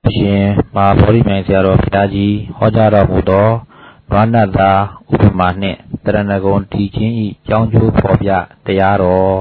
ရှင်မဟာဗောဓိမြိုင်ဆရာတော်ဘုရားကြီးဟောကြားတော်မူသောနွားနတ်သားဥပမာနှင့်တရဏဂုံတည်ခြင်း၏ကြောင်းကျိုးဖော်ပြတရားတော်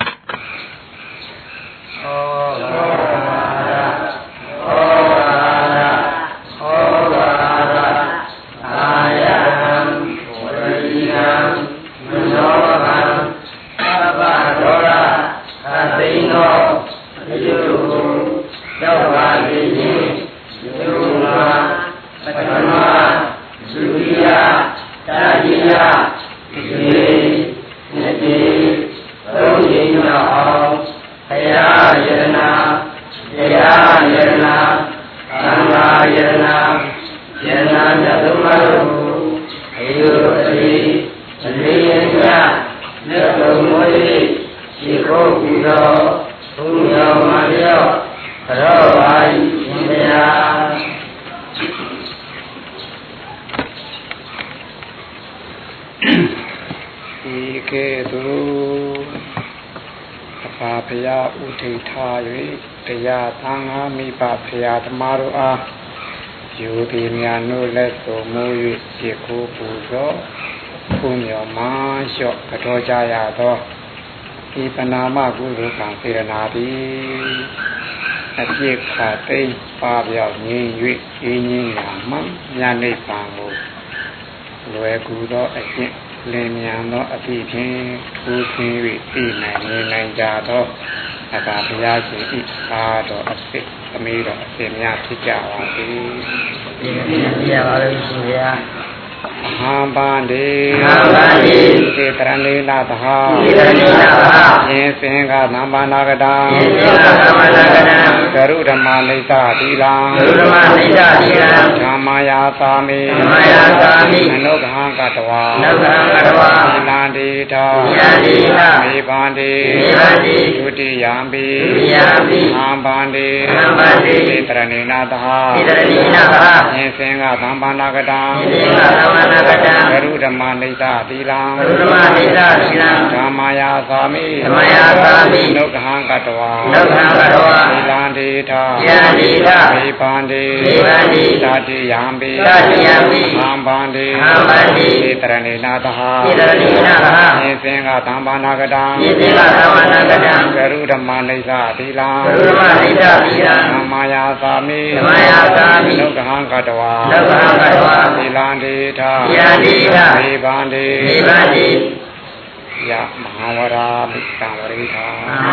ဖရာသမားတို့အားယူသည်များနို့လက်ဆိုမူ၍ပြေကိုပူဇော်ဘုမြော်မှလျှော့ကြောကြရသောဒီပနာမကုသိုလ်ကံစေရနာသည်အပြည့်ခါသိမ့်ပါပြောင်းငြိမ်၍အင်းကြီးညာမှညာနိဗ္ဗာန်ကိုလွယ်ကူသောအကျင့်လင်းမြန်သောအသည့်ဖြင့်ထူးထွင်း၍သိနိုင်နေနိုင်ကြသောအတာဘုရားရှင်ဤအားတော်အစစ်သမီးတော်အရှင်များဖြစ်ကြပါစေ။ဒီနေ့ပြရပါလို့ရှင်ဗျာ။ဟံပန္တိသေတရဏိနာသဟယေစင်္ဂသမ္ပန္နာကတံကရုဓမ္မနိစ္စသီလံဓမ္မယာသာမိအနုဂဟံကတဝါသီလံတိထာမေပန္တိဒုတိယံပိဟံပန္တိသေတရဏိနာသဟယေစင်္ဂသမ္ပန္နာကတံကရုဓမ္မနိစ္စသီလံဓမ္မယာသာမိနုဂဟံကတဝါသီလံတိထာမေပန္တိသတိယံပိဟံပန္တိသေတရဏိနာသဟယေစင်္ဂသမ္ပန္နာကတံကရုဓမ္မနိစ္စသီလံဓမ္မယာသာမိနုဂဟံကတဝါသီလံတိထာမေပန္တိယမဟာဝရာပိတံဝရိထာ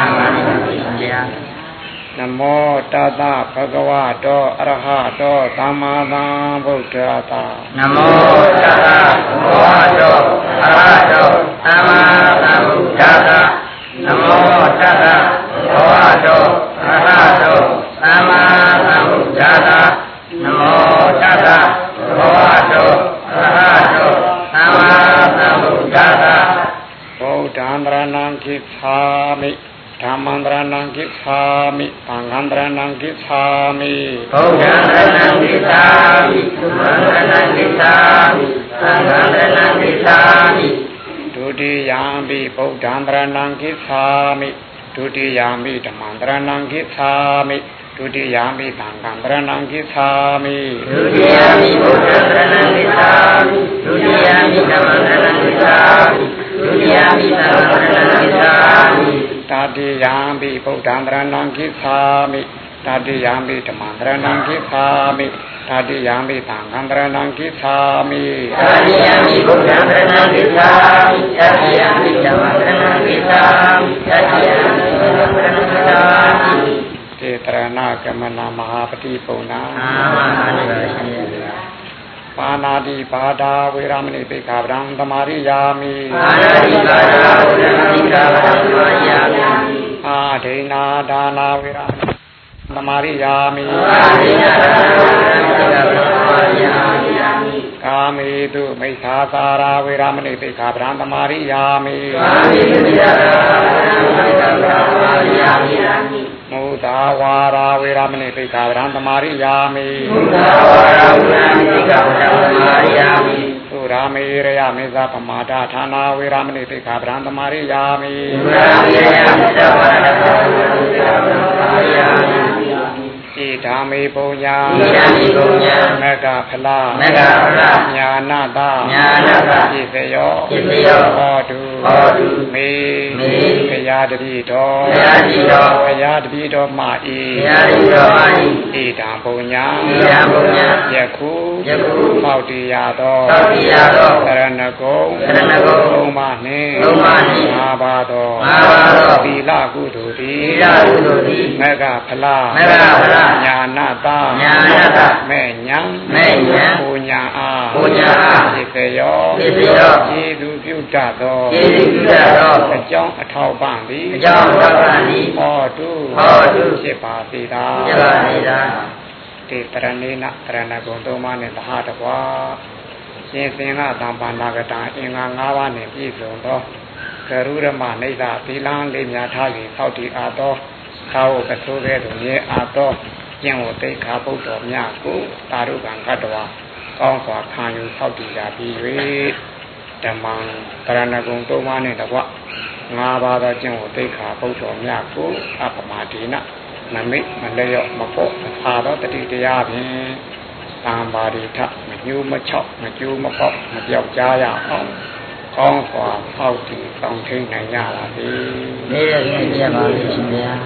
နမောတတဗဂဝတောအရဟတောသမ္မာသမ္ဗုဒ္ဓတ္တနမောတတဗဂဝတောအရဟတောသမ္မာသမ္ဗုဒ္ဓတ္တနမောတတဗဂဝတောအရဟတောသမ္မာသမ္ဗုဒ္ဓတ္တနမောတတဗဂဝတောအရဟတောသမ္မာသမ္ဗုဒ္ဓတ္တဗုဒ္ဓံတရဏံကိသာမိဓမ္မံတရဏံကိသာမိသံဃံတရဏံကိသာမိဗုဒ္ဓံတရဏံကိသာမိသုမံတရဏံကိသာမိသံဃံတရဏံကိသာမိဒုတိယံပိဗုဒ္ဓံတရဏံကိသာမိဒုတိယံပိဓမ္မံတရဏံကိသာမိဒုတိယံပိသံဃံတရဏံကိသာမိဒုတိယံပိဗုဒ္ဓံတရဏံကိသာမိဒုတိယံပိဓမ္မံတရဏံကိသာမိဒုတိယံပိသံဃံတရဏံကိသာမိတတိယံပိဗုဒ္ဓံတရဏံကိသာမိတတိယံပိဓမ္မံတရဏံကိသာမိတတိယံပိသံဃံတရဏံကိသာမိတတိယံပိဗုဒ္ဓံတရဏံကိသာမိတတိယံပိဓမ္မံတရဏံကိသာမိတတိယံပိသံဃံတရဏံကိသာမိတေတရဏကမနာမဟာပတိပုံနာပါဏာတိပါဒာဝေရမဏိပိက္ခာပဒံသမာရိယာမိပါဏာတိပါဒာဝေရမဏိပိက္ခာပဒံသမာရိယာမိအာဒိနာဒါနာဝေရသမာရိယာမိအာဒိနာဒါနာဝေရမဏိပိက္ခာပဒံသမာရိယာမိကာမေတုမိစ္ဆာသာရာဝေရမဏိပိက္ခာပဒံသမာရိယာမိကာမေတုမိစ္ဆာသာရာဝေရမဏိပိက္ခာပဒံသမာရိယာမိမုဒ္ဒဝါရာဝေရမဏိပိက္ခာပဒံသမာရိယာမိမုဒ္ဒဝါရာဝေရမဏိပိက္ခာပဒံသမာရိယာမိသုရာမေရယမေဇပမာဒဌာနာဝေရမဏိပိက္ခာပဒံသမာရိယာမိသုရာမေရယမေဇပမာဒဌာနာဝေရမဏိပိက္ခာပဒံသမာရိယာမိဣဓာမေပုံညာဣဒာမိပုံညာမကဖလာမကဖလာညာနာတာညာနာတာပြည့်စရောပြည့်စရောဟောတုဟောတုမေမေဘုရားတပည့်တော်ဘုရားတပည့်တော်ဘုရားတပည့်တော်မာဤဘုရားတပည့်တော်မာဤဣဒံပုံညာဣဒာပုံညာယခုယခုမောက်တရားသောသောတိယသောသရဏဂုံသရဏဂုံသုံးပါးနှင့်သုံးပါးနှင့်ငါးပါးသောငါးပါးသောသီလကုသိုလ်သည်သီလကုသိုလ်သည်မကဖလာမကဖလားညာနာတာညာနာတာမဲ့ညာမဲ့ညာပူညာအားပူညာအားဖြစ်စေရောဖြစ်စေရောကျေးဇူးပြုတတ်သောကျေးဇူးပြုတတ်သောအကြောင်းအထောက်ပံ့သည်အကြောင်းအထောက်ပံ့သည်ဟောတုဟောတုဖြစ်ပါစေသာဖြစ်ပါစေသာတေတရဏိနတရဏဂုံသုံးပါးနှင့်သဟတကွာရှင်သင်္ဃသံပါဏဂတံအင်္ဂါ၅ပါးနှင့်ပြည့်စုံသောကရုရမနိစ္စသီလံလေးများထား၍သောက်တည်အားသောသာဝကသိုးကဲ့သို့မြဲအားသောကျင့်ဝတ်သိက္ခာပုဒ်တော်များကိုတာရုကံကတ္တဝါကောင်းစွာခံယူသောက်တည်ကြပြီး၍ဓမ္မံတရဏဂုံသုံးပါးနှင့်တကွ၅ပါးသောကျင့်ဝတ်သိက္ခာပုဒ်တော်များကိုအပမဒေနမမိတ်မလျော့မပေါ့အာသောတတိတရားဖြင့်သံပါရိထမညူးမချောက်မကျိုးမပေါက်မပြောက်ကြားရအောင်ကောင်းစွာဖောက်တည်တောင်းထိန်နိုင်ကြပါစေနေရခြင်းပြပါလိမ့်ရှင်ဗျာ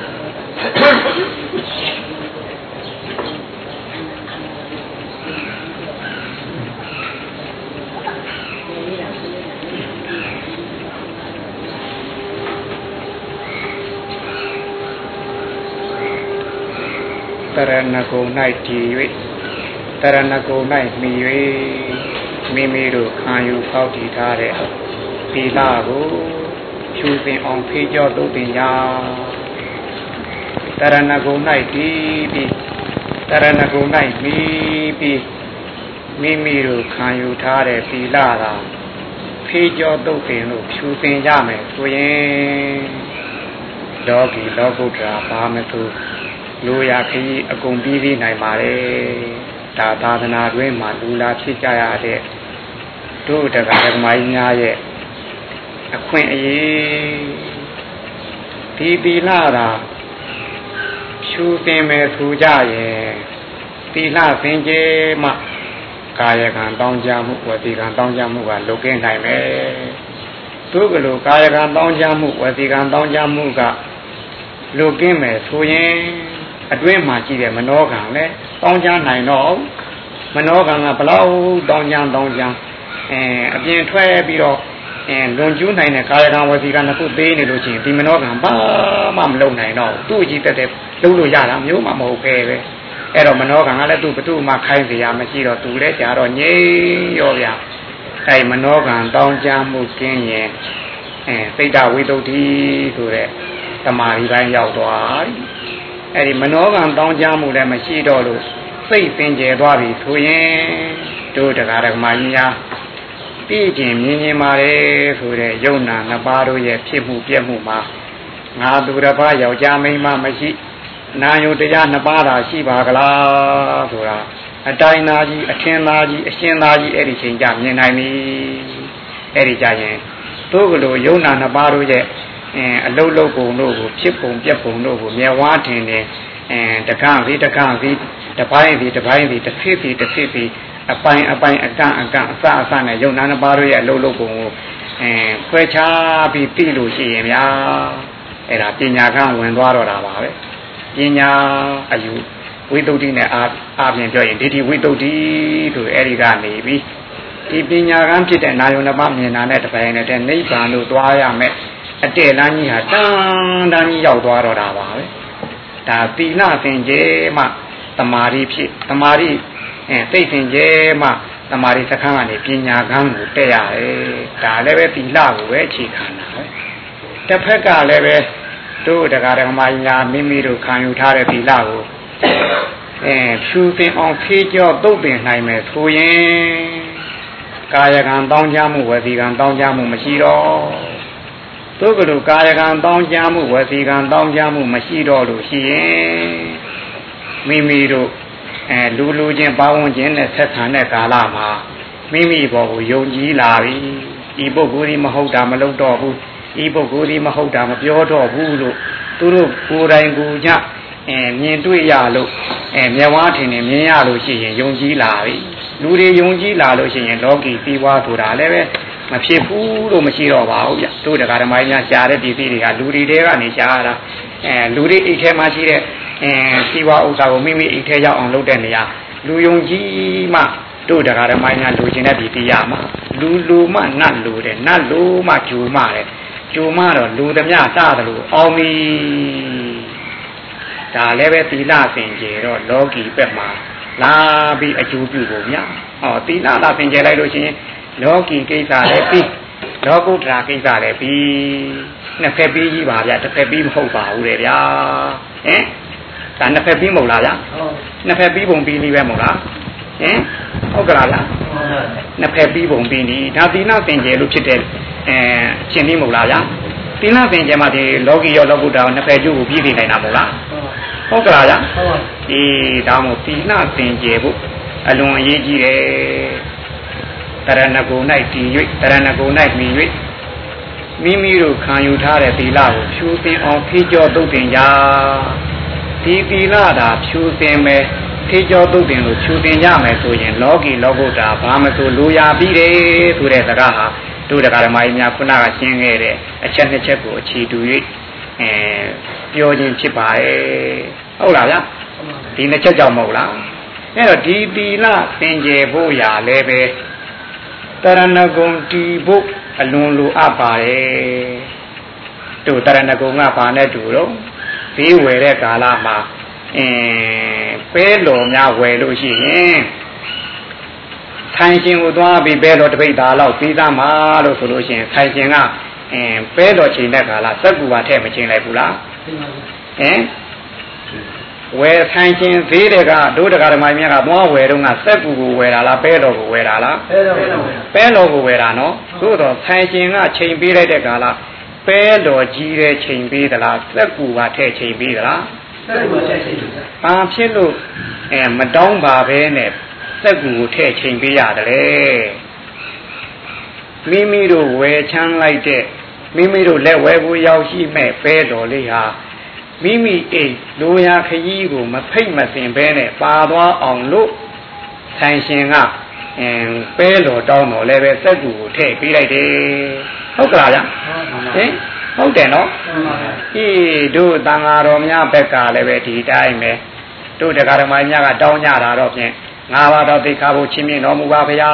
တရဏဂုံ၌တည်၍တရဏဂုံ၌မှီ၍မိမိတို့ခံယူဖောက်တည်ထားတဲ့သီလကိုဖြူစင်အောင်ဖေးကြောသုံးသင်ရာတရဏဂုံ၌တည်ပြီးတရဏဂုံ၌မှီပြီးမိမိတို့ခံယူထားတဲ့သီလကဖေးကြောသုံးသင်လို့ဖြူစင်ကြမယ်ဆိုရင်လောကီလောကုတ္တရာဘာမသူလူရခရီးအကုန်ပြီးပြီးနိုင်ပါလေဒါသာသနာတွင်မှာလူလာဖြစ်ကြရတဲ့တို့တရားဓမ္မကြီးများရဲ့အခွင့်အရေးဒီသီလသာရှုသင်မဲ့ထူကြရဲ့သီလသင်ကျေမှကာယကံတောင်းကြမှုဝစီကံတောင်းကြမှုကလုကင်းနိုင်မယ်တို့ကလိုကာယကံတောင်းကြမှုဝစီကံတောင်းကြမှုကလုကင်းမယ်ဆိုရင်အတွင်းမှာရှိတဲ့မနောကံလည်းတောင်းကြနိုင်တော့မနောကံကဘလောက်တောင်းကြအပြင်ထွက်ပြီးတော့လွန်ကျူးနိုင်တဲ့ကာယကံဝစီကံတစ်ခုသေးနေလို့ရှိရင်ဒီမနောကံဘာမှမလုပ်နိုင်တော့သူ့အကြည့်တက်တဲ့လုပ်လို့ရတာမျိုးမှမဟုတ်ပဲအဲ့တော့မနောကံကလည်းသူ့ဘသူ့မှခိုင်းစေရမရှိတော့သူလည်းကြာတော့ငြိမ်းရောဗျအဲ့မနောကံတောင်းကြမှုကင်းရင်စိတ်တဝိသုဒ္ဓိဆိုတဲ့သမာဓိပိုင်းရောက်သွားပြီအဲ့ဒီမနောကံတောင်းကြမှုလည်းမရှိတော့လို့စိတ်ပင်ကျဲသွားပြီဆိုရင်တို့တရားဓမ္မကြီးများပြည့်ကျင်မြင်မြင်ပါလေဆိုတဲ့ယုံနာနှစ်ပါးတို့ရဲ့ဖြစ်မှုပြည့်မှုမှာငါသူတစ်ပါးယောက်ျားမိန်းမမရှိနာယုတရားနှစ်ပါးသာရှိပါကလားဆိုတာအတိုင်းသားကြီးအထင်သားကြီးအရှင်သားကြီးအဲ့ဒီချိန်ကြမြင်နိုင်ပြီအဲ့ဒီကြရင်တို့ကလိုယုံနာနှစ်ပါးတို့ရဲ့အလုတ်လုတ်ပုံတို့ကိုဖြစ်ပုံပြက်ပုံတို့ကိုမျက်ဝါးထင်တယ်တကန့်စီတပိုင်းစီတစ်ဖြစ်စီအပိုင်းအကန့်အစနဲ့ယုံနာနှစ်ပါးတို့ရဲ့အလုတ်လုတ်ပုံကိုခွဲခြားပြီးသိလို့ရှိရင်ဗျာအဲ့ဒါပညာကဝင်သွားတော့တာပါပဲပညာအယူဝိသုဒ္ဓိနဲ့အာပြင်ပြောရင်ဒိဋ္ဌိဝိသုဒ္ဓိဆိုအဲ့ဒီကနေပြီးဒီပညာကဖြစ်တဲ့နာယုံနှစ်ပါးမြင်တာနဲ့တပိုင်းနဲ့နိဗ္ဗာန်လို့သွားရမယ်အတဲလမ်းကြီးဟာတန်းကြီးရောက်သွားတော့တာပါပဲဒါသီလသင်ကျေမှသမာဓိဖြစ်သမာဓိသိသင်ကျေမှသမာဓိစခန်းကနေပညာကံကိုတက်ရတယ်ဒါလည်းပဲသီလကိုပဲအခြေခံတာပဲတစ်ဖက်ကလည်းပဲတို့တရားဓမ္မညာမိမိတို့ခံယူထားတဲ့သီလကိုဖြူပင်အောင်ဖေးကြောသုတ်ပင်နိုင်မယ်ဆိုရင်ကာယကံတောင်းကြမှုဝစီကံတောင်းကြမှုမရှိတော့သို့ကလေးကာယကံတောင်းကြမှုဝစီကံတောင်းကြမှုမရှိတော့လို့ရှိရင်မိမိတို့လူချင်းပါဝင်ခြင်းနဲ့ဆက်ဆံတဲ့ကာလမှာမိမိဘောကိုယုံကြည်လာပြီဒီပုဂ္ဂိုလ်ဒီမဟုတ်တာမလုပ်တော့ဘူးဒီပုဂ္ဂိုလ်ဒီမဟုတ်တာမပြောတော့ဘူးလို့သူတို့ကိုယ်တိုင်ကိုညမြင်တွေ့ရလို့မျက်ဝါးထင်နေမြင်ရလို့ရှိရင်ယုံကြည်လာပြီလူတွေယုံကြည်လာလို့ရှိရင်လောကီပြီးွားဆိုတာလည်းပဲမဖြစ်ဘူးလို့မရှိတော့ပါဘူးဗျတို့တရားဓမ္မကြီးများရှားတဲ့ပစ္စည်းတွေကလူတွေတဲကနေရှားရတာလူတွေအိတ်ထဲမှာရှိတဲ့ပြီးွားဥစ္စာကိုမိမိအိတ်ထဲရောက်အောင်လုပ်တဲ့နေရာလူယုံကြည်မှတို့တရားဓမ္မကြီးများလူချင်းတဲ့ပစ္စည်းရမှာလူမှနတ်လူတဲ့နတ်လူမှဂျူမှတဲ့ဂျူမှတော့လူသမျှစသလိုအောင်ပြီဒါလည်းပဲသီလစင်ကြယ်တော့လောကီဘက်မှာလာပြီးအကျိုးပြုဖို့များဟောသီလသာစင်ကြယ်လိုက်လို့ရှိရင်လောကီကိစ္စလည်းပြီးလောကုတ္တရာကိစ္စလည်းပြီးနှစ်ဖက်ပြီးကြီးပါဗျတစ်ဖက်ပြီးမဟုတ်ပါဘူးလေဗျာဟင်ဒါနှစ်ဖက်ပြီးမဟုတ်လားဗျာနှစ်ဖက်ပြီးပုံပြီးနေပဲမဟုတ်လားဟင်ဟုတ်ကလားဗျာနှစ်ဖက်ပြီးပုံပြီးနေဒါသီလစင်ကြယ်လို့ဖြစ်တဲ့ရှင်ပြီးမဟုတ်လားဗျာသီလစင်ကြယ်မှာဒီလောကီရောလောကုတ္တရာနှစ်ဖက်ကျိုးကိုပြီးနေနိုင်တာမဟုတ်လားဟုတ်ကလားဗျာအေးဒါမို့သီလစင်ကြယ်ဖို့အလွန်အရေးကြီးတယ်တရဏဂုံ၌တည်၍တရဏဂုံ၌မြင်၍မိမိတို့ခံယူထားတဲ့သီလကိုဖြူစင်အောင်ဖြေကြောသုတ်တင်ကြဒီသီလသာဖြူစင်မယ်ဖြေကြောသုတ်တင်လို့ဖြူစင်ရမယ်ဆိုရင်လောကီလောကုတ္တရာဘာမဆိုလိုရာပြီးတယ်ဆိုတဲ့စကားဟာတို့တရားဓမ္မကြီးများခုနကရှင်းခဲ့တဲ့အချက်နှစ်ချက်ကိုအခြေတူ၍ပြောခြင်းဖြစ်ပါရဲ့ဟုတ်လားဗျာဒီနှစ်ချက်ကြောင့်မဟုတ်လားအဲ့တော့ဒီသီလစင်ကြယ်ဖို့ရာလည်းပဲတရဏဂုံတီဖို့အလွန်လိုအပ်ပါတယ်တို့တရဏဂုံကဘာနဲ့တူတော့ဘေးဝယ်တဲ့ကာလမှာပဲလော်များဝယ်လို့ရှိရင်ထိုင်ရှင်ကိုသွားပြီးပဲလော်တပိတ်သားလောက်ပြီးသားမှာလို့ဆိုလို့ရှိရင်ထိုင်ရှင်ကပဲလော်ချိန်တဲ့ကာလစက်ကူပါထည့်မချိန်လိုက်ဘူးလားဟင်ဝယ်ထိုင်ခြင်းသေးတဲ့ကတို့တရားဓမ္မကြီးများကသွားဝယ်တော့ကစက်ကူကိုဝယ်တာလားပဲတော်ကိုဝယ်တာလားပဲတော်ကိုဝယ်တာနော်သို့တော့ထိုင်ခြင်းကချိန်ပေးလိုက်တဲ့ကာလပဲတော်ကြီးတဲ့ချိန်ပေးသလားစက်ကူကထည့်ချိန်ပေးသလားစက်ကူထည့်ချိန်ပေးတာဘာဖြစ်လို့မတောင်းပါပဲနဲ့စက်ကူကိုထည့်ချိန်ပေးရတယ်မိမိတို့ဝယ်ချမ်းလိုက်တဲ့မိမိတို့လက်ဝဲကိုရောက်ရှိမဲ့ပဲတော်လေးဟာမိမိအိမ်လိုရာခကြီးကိုမဖိတ်မစင်ဘဲနဲ့ပါသွားအောင်လို့ဆိုင်ရှင်ကပဲတော်တောင်းတော်လည်းပဲစက်ကူကိုထည့်ပေးလိုက်တယ်ဟုတ်ကလားဗျဟင်ဟုတ်တယ်နော်အေးတို့တန်ဃာတော်များဘက်ကလည်းပဲဒီတိုင်းပဲတို့တရားဓမ္မများကတောင်းကြတာတော့ဖြင့်၅ပါးတော့သိခါဖို့ချင်းမြင့်တော်မူပါဗျာ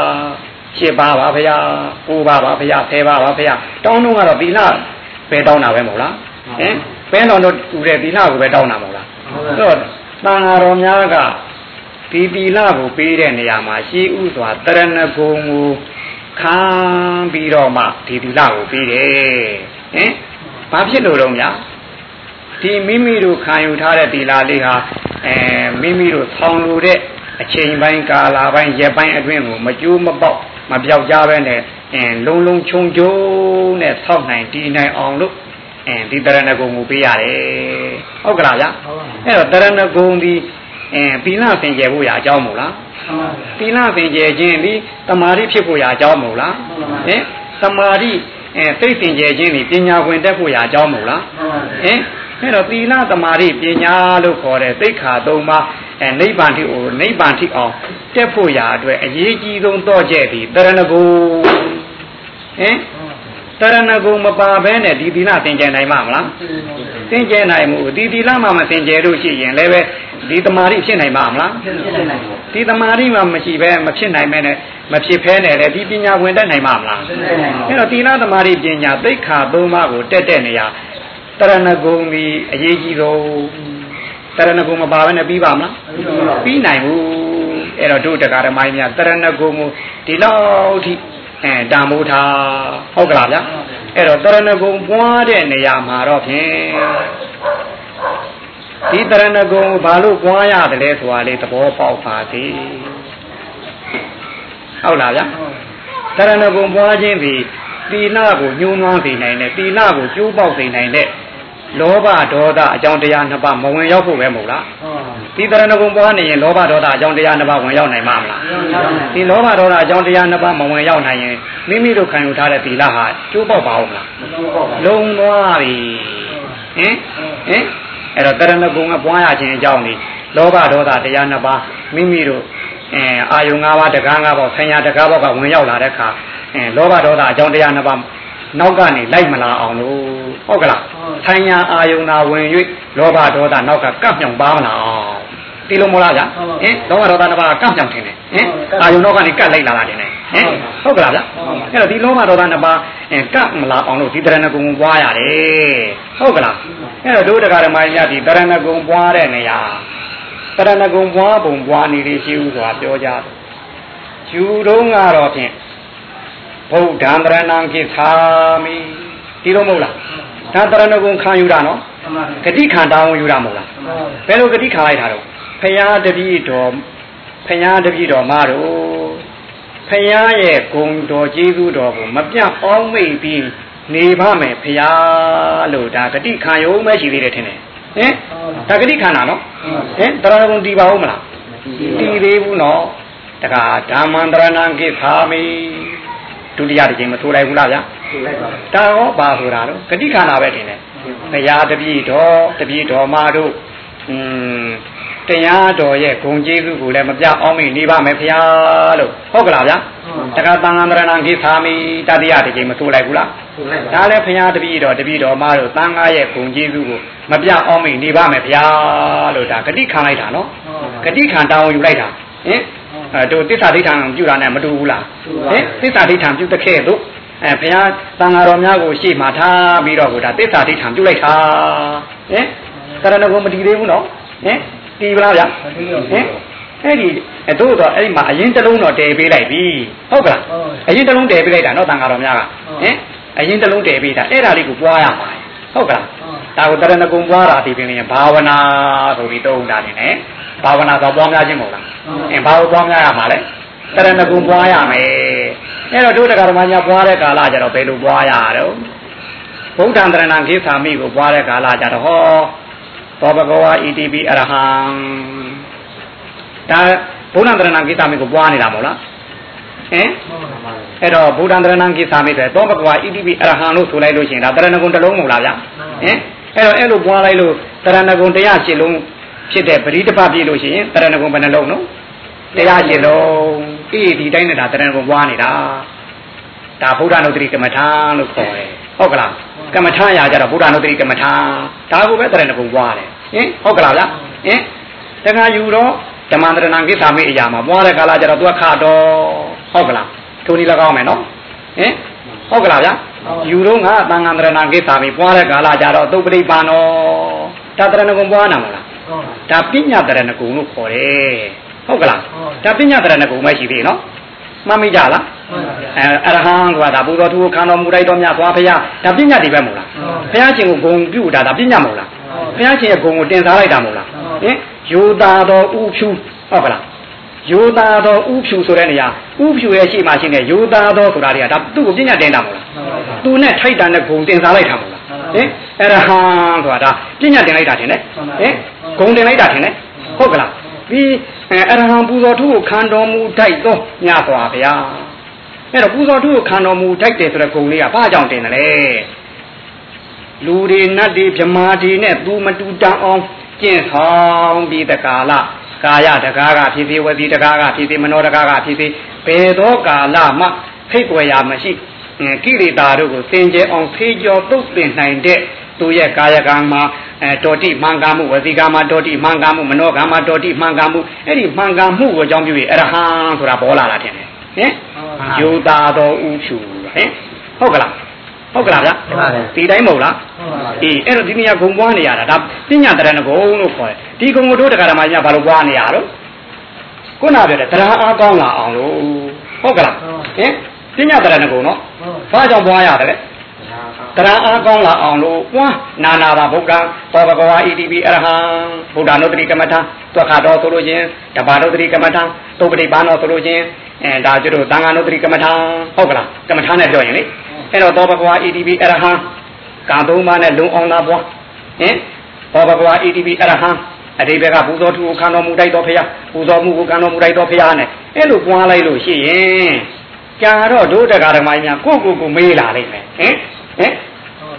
7ပါးပါဗျာ9ပါးပါဗျာ10ပါးပါဗျာတောင်းတော့ကတော့သီလပဲတောင်းတာပဲမဟုတ်လားဟင်ပဲတော်တို့တူတဲ့သီလကိုပဲတောင်းတာမဟုတ်လားဆိုတော့တန်ဃာတော်များကဒီသီလကိုပေးတဲ့နေရာမှာရှိဥစွာတရဏဂုံကိုခံပြီးတော့မှဒီသီလကိုပေးတယ်ဟင်ဘာဖြစ်လို့တော့များဒီမိမိတို့ခံယူထားတဲ့သီလလေးဟာမိမိတို့ဆောင်းလို့တဲ့အချိန်ပိုင်းကာလပိုင်းရက်ပိုင်းအတွင်းကိုမကျိုးမပေါက်မပြောက်ကြပဲနဲ့လုံလုံချုံချုံနဲ့ဆောက်နိုင်တည်နိုင်အောင်လို့ဒီတရဏဂုံကိုပေးရတယ်ဟုတ်ကလားဗျာအဲ့တော့တရဏဂုံဒီသီလစင်ကြယ်ဖို့ရာအကြောင်းမို့လားသီလစင်ကြယ်ခြင်းဒီတမာတိဖြစ်ဖို့ရာအကြောင်းမို့လားဟင်တမာတိသိစင်ကြယ်ခြင်းဒီပညာဝင်တက်ဖို့ရာအကြောင်းမို့လားဟင်အဲ့တော့သီလတမာတိပညာလို့ခေါ်တဲ့သိက္ခာ၃ပါးနိဗ္ဗာန်ထိအောင်တက်ဖို့ရာအတွက်အရေးကြီးဆုံးတော့ကျက်ဒီတရဏဂုံဟင်တရဏဂုံမပါဘဲနဲ့ဒီသီလသင်ကျင်နိုင်မှာမလားသင်ကျင်နိုင်မှုဒီသီလမှမသင်ကျင်လို့ရှိရင်လည်းပဲဒီတမာတိဖြစ်နိုင်မှာမလားဒီတမာတိမှမရှိဘဲမဖြစ်နိုင်မဲနဲ့မဖြစ်ဖဲနဲ့လေဒီပညာဝင်တတ်နိုင်မှာမလားအဲ့တော့သီလတမာတိပညာသိက္ခာ၃ပါးကိုတက်တဲ့နေရာတရဏဂုံဒီအရေးကြီးဆုံးတရဏဂုံမပါဘဲနဲ့ပြီးပါမလားပြီးနိုင်ဘူးအဲ့တော့တို့တရားဓမ္မကြီးများတရဏဂုံကိုဒီလောက်ထိတန်မိုးထားဟုတ်ကလားဗျာအဲ့တော့တရဏဂုံပွားတဲ့နေရာမှာတော့ဖြင့်ဒီတရဏဂုံဘာလို့ပွားရတယ်လဲဆိုတာလေးသဘောပေါက်ပါသေးဟုတ်လားဗျာတရဏဂုံပွားခြင်းဒီသီလကိုညှိုးနွမ်းစေနိုင်တဲ့သီလကိုကျိုးပေါက်စေနိုင်တဲ့လောဘဒေါသအကြောင်းတရားနှစ်ပါးမဝင်ရောက်ဖို့ပဲမဟုတ်လားဒီတရဏဂုံပွားနေရင်လောဘဒေါသအကြောင်းတရားနှစ်ပါးဝင်ရောက်နိုင်မှာမလားဒီလောဘဒေါသအကြောင်းတရားနှစ်ပါးမဝင်ရောက်နိုင်ရင်မိမိတို့ခံယူထားတဲ့သီလဟာကျိုးပေါက်ပါဦးမလားလုံးသွားပြီဟင်အဲ့တော့တရဏဂုံကပွားရခြင်းအကြောင်းဒီလောဘဒေါသတရားနှစ်ပါးမိမိတို့အာယုံ၅ပါးတကား၅ပါးဆံရတကားဘောက်ကဝင်ရောက်လာတဲ့အခါလောဘဒေါသအကြောင်းတရားနှစ်ပါးနောက်ကနေလိုက်မလာအောင်လို့ဟုတ်ကလားဆံရအာယုံနာဝင်၍လောဘဒေါသနောက်ကကပ်မြောင်ပါမလားဒီလိုမလားဗျလောဘဒေါသနှစ်ပါးကပ်မြောင်တင်တယ်အာယုံနောက်ကနေကပ်လိုက်လာတာတင်တယ်ဟုတ်ကလားဗျအဲ့တော့ဒီလောဘဒေါသနှစ်ပါးကပ်မလာအောင်လို့ဒီတရဏဂုံပွားရတယ်ဟုတ်ကလားအဲ့တော့ဒုဒကာဓမ္မကြီးဒီတရဏဂုံပွားတဲ့နေရာတရဏဂုံပွားပုံပွားနေလေးရှိဦးဆိုတာပြောကြတယ်ယူတုံးကတော့ဖြင့်ဗုဒ္ဓံတရဏံကိသာမိဒီလိုမဟုတ်လားဒါတရဏဂုံခံယူတာနော်ဂတိခံတောင်းယူတာမဟုတ်လားဘယ်လိုဂတိခံလိုက်တာတော့ဖရာတပည့်တော်မတို့ဖရာရဲ့ဂုံတော်ကျေးဇူးတော်ကိုမပြတ်အောင်မိတ်ပြီးနေပါမယ်ဖရာလို့ဒါဂတိခံရုံပဲရှိသေးတယ်ထင်တယ်ဒါဂတိခံတာနော်တရဏဂုံတည်ပါဦးမလားတည်သေးဘူးနော်တခါဓမ္မံတရဏံကိသာမိဒုတိယတစ်ချိန်မဆိုလိုက်ဘူးလားဗျာဒါဟောပါဆိုတာတော့ဂတိခန္ဓာပဲတင်တယ်ဘုရားတပည့်တော်မတို့တရားတော်ရဲ့ဂုဏ်ကျေးဇူးကိုလည်းမပြအောင်မိနေပါမယ်ဘုရားလို့ဟုတ်ကလားဗျာတခါသံဃာမရဏံကိသာမိတတိယတစ်ချိန်မဆိုလိုက်ဘူးလားဒါလည်းဘုရားတပည့်တော်မတို့သံဃာရဲ့ဂုဏ်ကျေးဇူးကိုမပြအောင်မိနေပါမယ်ဘုရားလို့ဒါဂတိခံလိုက်တာနော်ဂတိခံတောင်းယူလိုက်တာတို့သစ္စာဒိဋ္ဌံပြုတာနဲ့မတူဘူးလားသစ္စာဒိဋ္ဌံပြုတဲ့ခဲ့တို့ဘုရားသံဃာတော်များကိုရှေ့မှာထားပြီးတော့ဒါသစ္စာဒိဋ္ဌံပြုလိုက်တာတရဏဂုံမတည်သေးဘူးနော်တည်ပါလားဗျအဲ့ဒီတို့တော့အဲ့ဒီမှာအရင်တစ်လုံးတော့တည်ပေးလိုက်ပြီဟုတ်ကလားအရင်တစ်လုံးတည်ပေးလိုက်တာနော်သံဃာတော်များကအရင်တစ်လုံးတည်ပေးတာအဲ့ဒါလေးကိုပွားရမှာဟုတ်ကလားဒါကိုတရဏဂုံပွားတာဒီပင်ရင်ဘာဝနာဆိုပြီးသုံးတာနေနဲ့ဘာဝနာဆိုပွားများခြင်းမဟုတ်လားဘာလို့ပွားများရမှာလဲတရဏဂုံပွားရမယ်အဲ့တော့တို့တရားဓမ္မညာပွားတဲ့ကာလကြတော့ဘယ်လိုပွားရတော့ဗုဒ္ဓံတရဏံကိသာမိကိုပွားတဲ့ကာလကြတော့ဟောသောဘဂဝါဣတိပိအရဟံဒါဗုဒ္ဓံတရဏံကိသာမိကိုပွားနေတာမဟုတ်လားအဲ့တော့ဗုဒ္ဓံတရဏံကိသာမိဆိုသောဘဂဝါဣတိပိအရဟံလို့ဆိုလိုက်လို့ရှိရင်ဒါတရဏဂုံတစ်လုံးမဟုတ်လားဗျအဲ့တော့အဲ့လိုပွားလိုက်လို့တရဏဂုံ108လုံးဖြစ်တဲ့ပရိတ္တပပြည့်လို့ရှိရင်တရဏဂုံဘယ်နှလုံးနော်108လုံးဒီတိုင်းနဲ့ဒါတရဏဂုံပွားနေတာဒါဗုဒ္ဓနုတ္တိကမ္မထာလို့ခေါ်တယ်ဟုတ်ကလားကမ္မထာရာကြတော့ဗုဒ္ဓနုတ္တိကမ္မထာဒါကိုပဲတရဏဂုံပွားတယ်ဟုတ်ကလားဗျတခါယူတော့ဓမ္မတရဏံကိသာမိအရာမှာပွားတဲ့ကာလကြတော့သူကခါတော့ဟုတ်ကလားထိုနည်း၎င်းမယ်နော်ဟုတ်ကလားဗျယူတော့ငါသံဃာတရဏံကိသာမိပွားတဲ့ကာလကြတော့သုပ္ပတိပါနောဒါတရဏဂုံပွားနာမလားဒါပညာတရဏဂုံလို့ခေါ်တယ်ဟုတ်ကလားဒါပညာတရဏဂုံပဲရှိသေးနော်မှတ်မိကြလားအရဟံဆိုတာဒါဘုရားသူခံတော်မူတိုက်တော်မြတ်သွားဖရာဒါပညာတွေပဲမဟုတ်လားဖရာရှင်ကိုဂုံပြုတာဒါပညာမဟုတ်လားဖရာရှင်ရဲ့ဂုံကိုတင်စားလိုက်တာမဟုတ်လားယောတာတော်ဥဖြူဟုတ်ကလားယောတာတော်ဥဖြူဆိုတဲ့နေရာဥဖြူရဲ့ရှိမှရှိနေယောတာတော်ဆိုတာတွေကဒါသူ့ကိုပညာတင်တာမဟုတ်လားသူနဲ့ထိုက်တန်တဲ့ဂုံတင်စားလိုက်တာမဟုတ်လားအရဟံဆိုတာဒါပညာတင်လိုက်တာထင်တယ်ဂုံတင်လိုက်တာထင်တယ်ဟုတ်ကလားဒီအရဟံပူဇော်ထုကိုခံတော်မူထိုက်သောညစွာဗျာအဲ့တော့ပူဇော်ထုကိုခံတော်မူထိုက်တယ်ဆိုတဲ့ဂုံလေးကဘာကြောင့်တင်တယ်လဲလူတွေနတ်တွေဗြမာတွေနဲ့သူမတူတန်အောင်ကျင့်ဆောင်ပြီးတကာလကာယတကားကဖြစ်သေးဝစီတကားကဖြစ်သေးမနောတကားကဖြစ်သေးဘယ်သောကာလမှဖိတ်ွယ်ရာမရှိကိလေသာတို့ကိုသင်ကျဲအောင်ဖေးကြော်တုတ်တင်နိုင်တဲ့သူရဲ့ကာယကံမှာတောတိမှန်ကန်မှုဝစီကံမှာတောတိမှန်ကန်မှုမနောကံမှာတောတိမှန်ကန်မှုအဲ့ဒီမှန်ကန်မှုကိုအကြောင်းပြုပြီးအရဟံဆိုတာပေါ်လာတာထင်တယ်ယောတာတော်ဥဖြူဟုတ်ကလားဟုတ်ကလားဗျာဒီတိုင်းမဟုတ်လားအဲ့တော့ဒီနေရာဂုံပွားနေရတာဒါပညာတရဏဂုံလို့ခေါ်တယ်ဒီဂုံကိုတို့တရားဓမ္မကြီးကဘာလို့ပွားနေရတော့ခုနပြောတယ်တရားအားကောင်းလာအောင်လို့ဟုတ်ကလားပညာတရဏဂုံနော်ဘာကြောင့်ပွားရတယ်လဲတရားအားကောင်းလာအောင်လို့ပွားနာနာပါဗုဒ္ဓသောဘဂဝါဣတိပိအရဟံဗုဒ္ဓနုတ္တိကမ္မထာသွက်ခါတော်ဆိုလို့ချင်းတပါနုတ္တိကမ္မထာသုပ္ပတိပါနောဆိုလို့ချင်းဒါကျတော့သံဃာနုတ္တိကမ္မထာဟုတ်ကလားကမ္မထာနဲ့ပြောရင်လေအဲ့တော့သောဘဂဝါဣတိပိအရဟံကာသုံးပါးနဲ့လုံအောင်လာပွားသောဘဂဝါဣတိပိအရဟံအတိဘကပူဇော်သူကိုခံတော်မူတိုက်တော်ဖရာပူဇော်မှုကိုခံတော်မူတိုက်တော်ဖရာနဲ့အဲ့လိုပွားလိုက်လို့ရှိရင်ကြာတော့ဒုဒကာဓမ္မကြီးများကိုမေးလာလိမ့်မယ်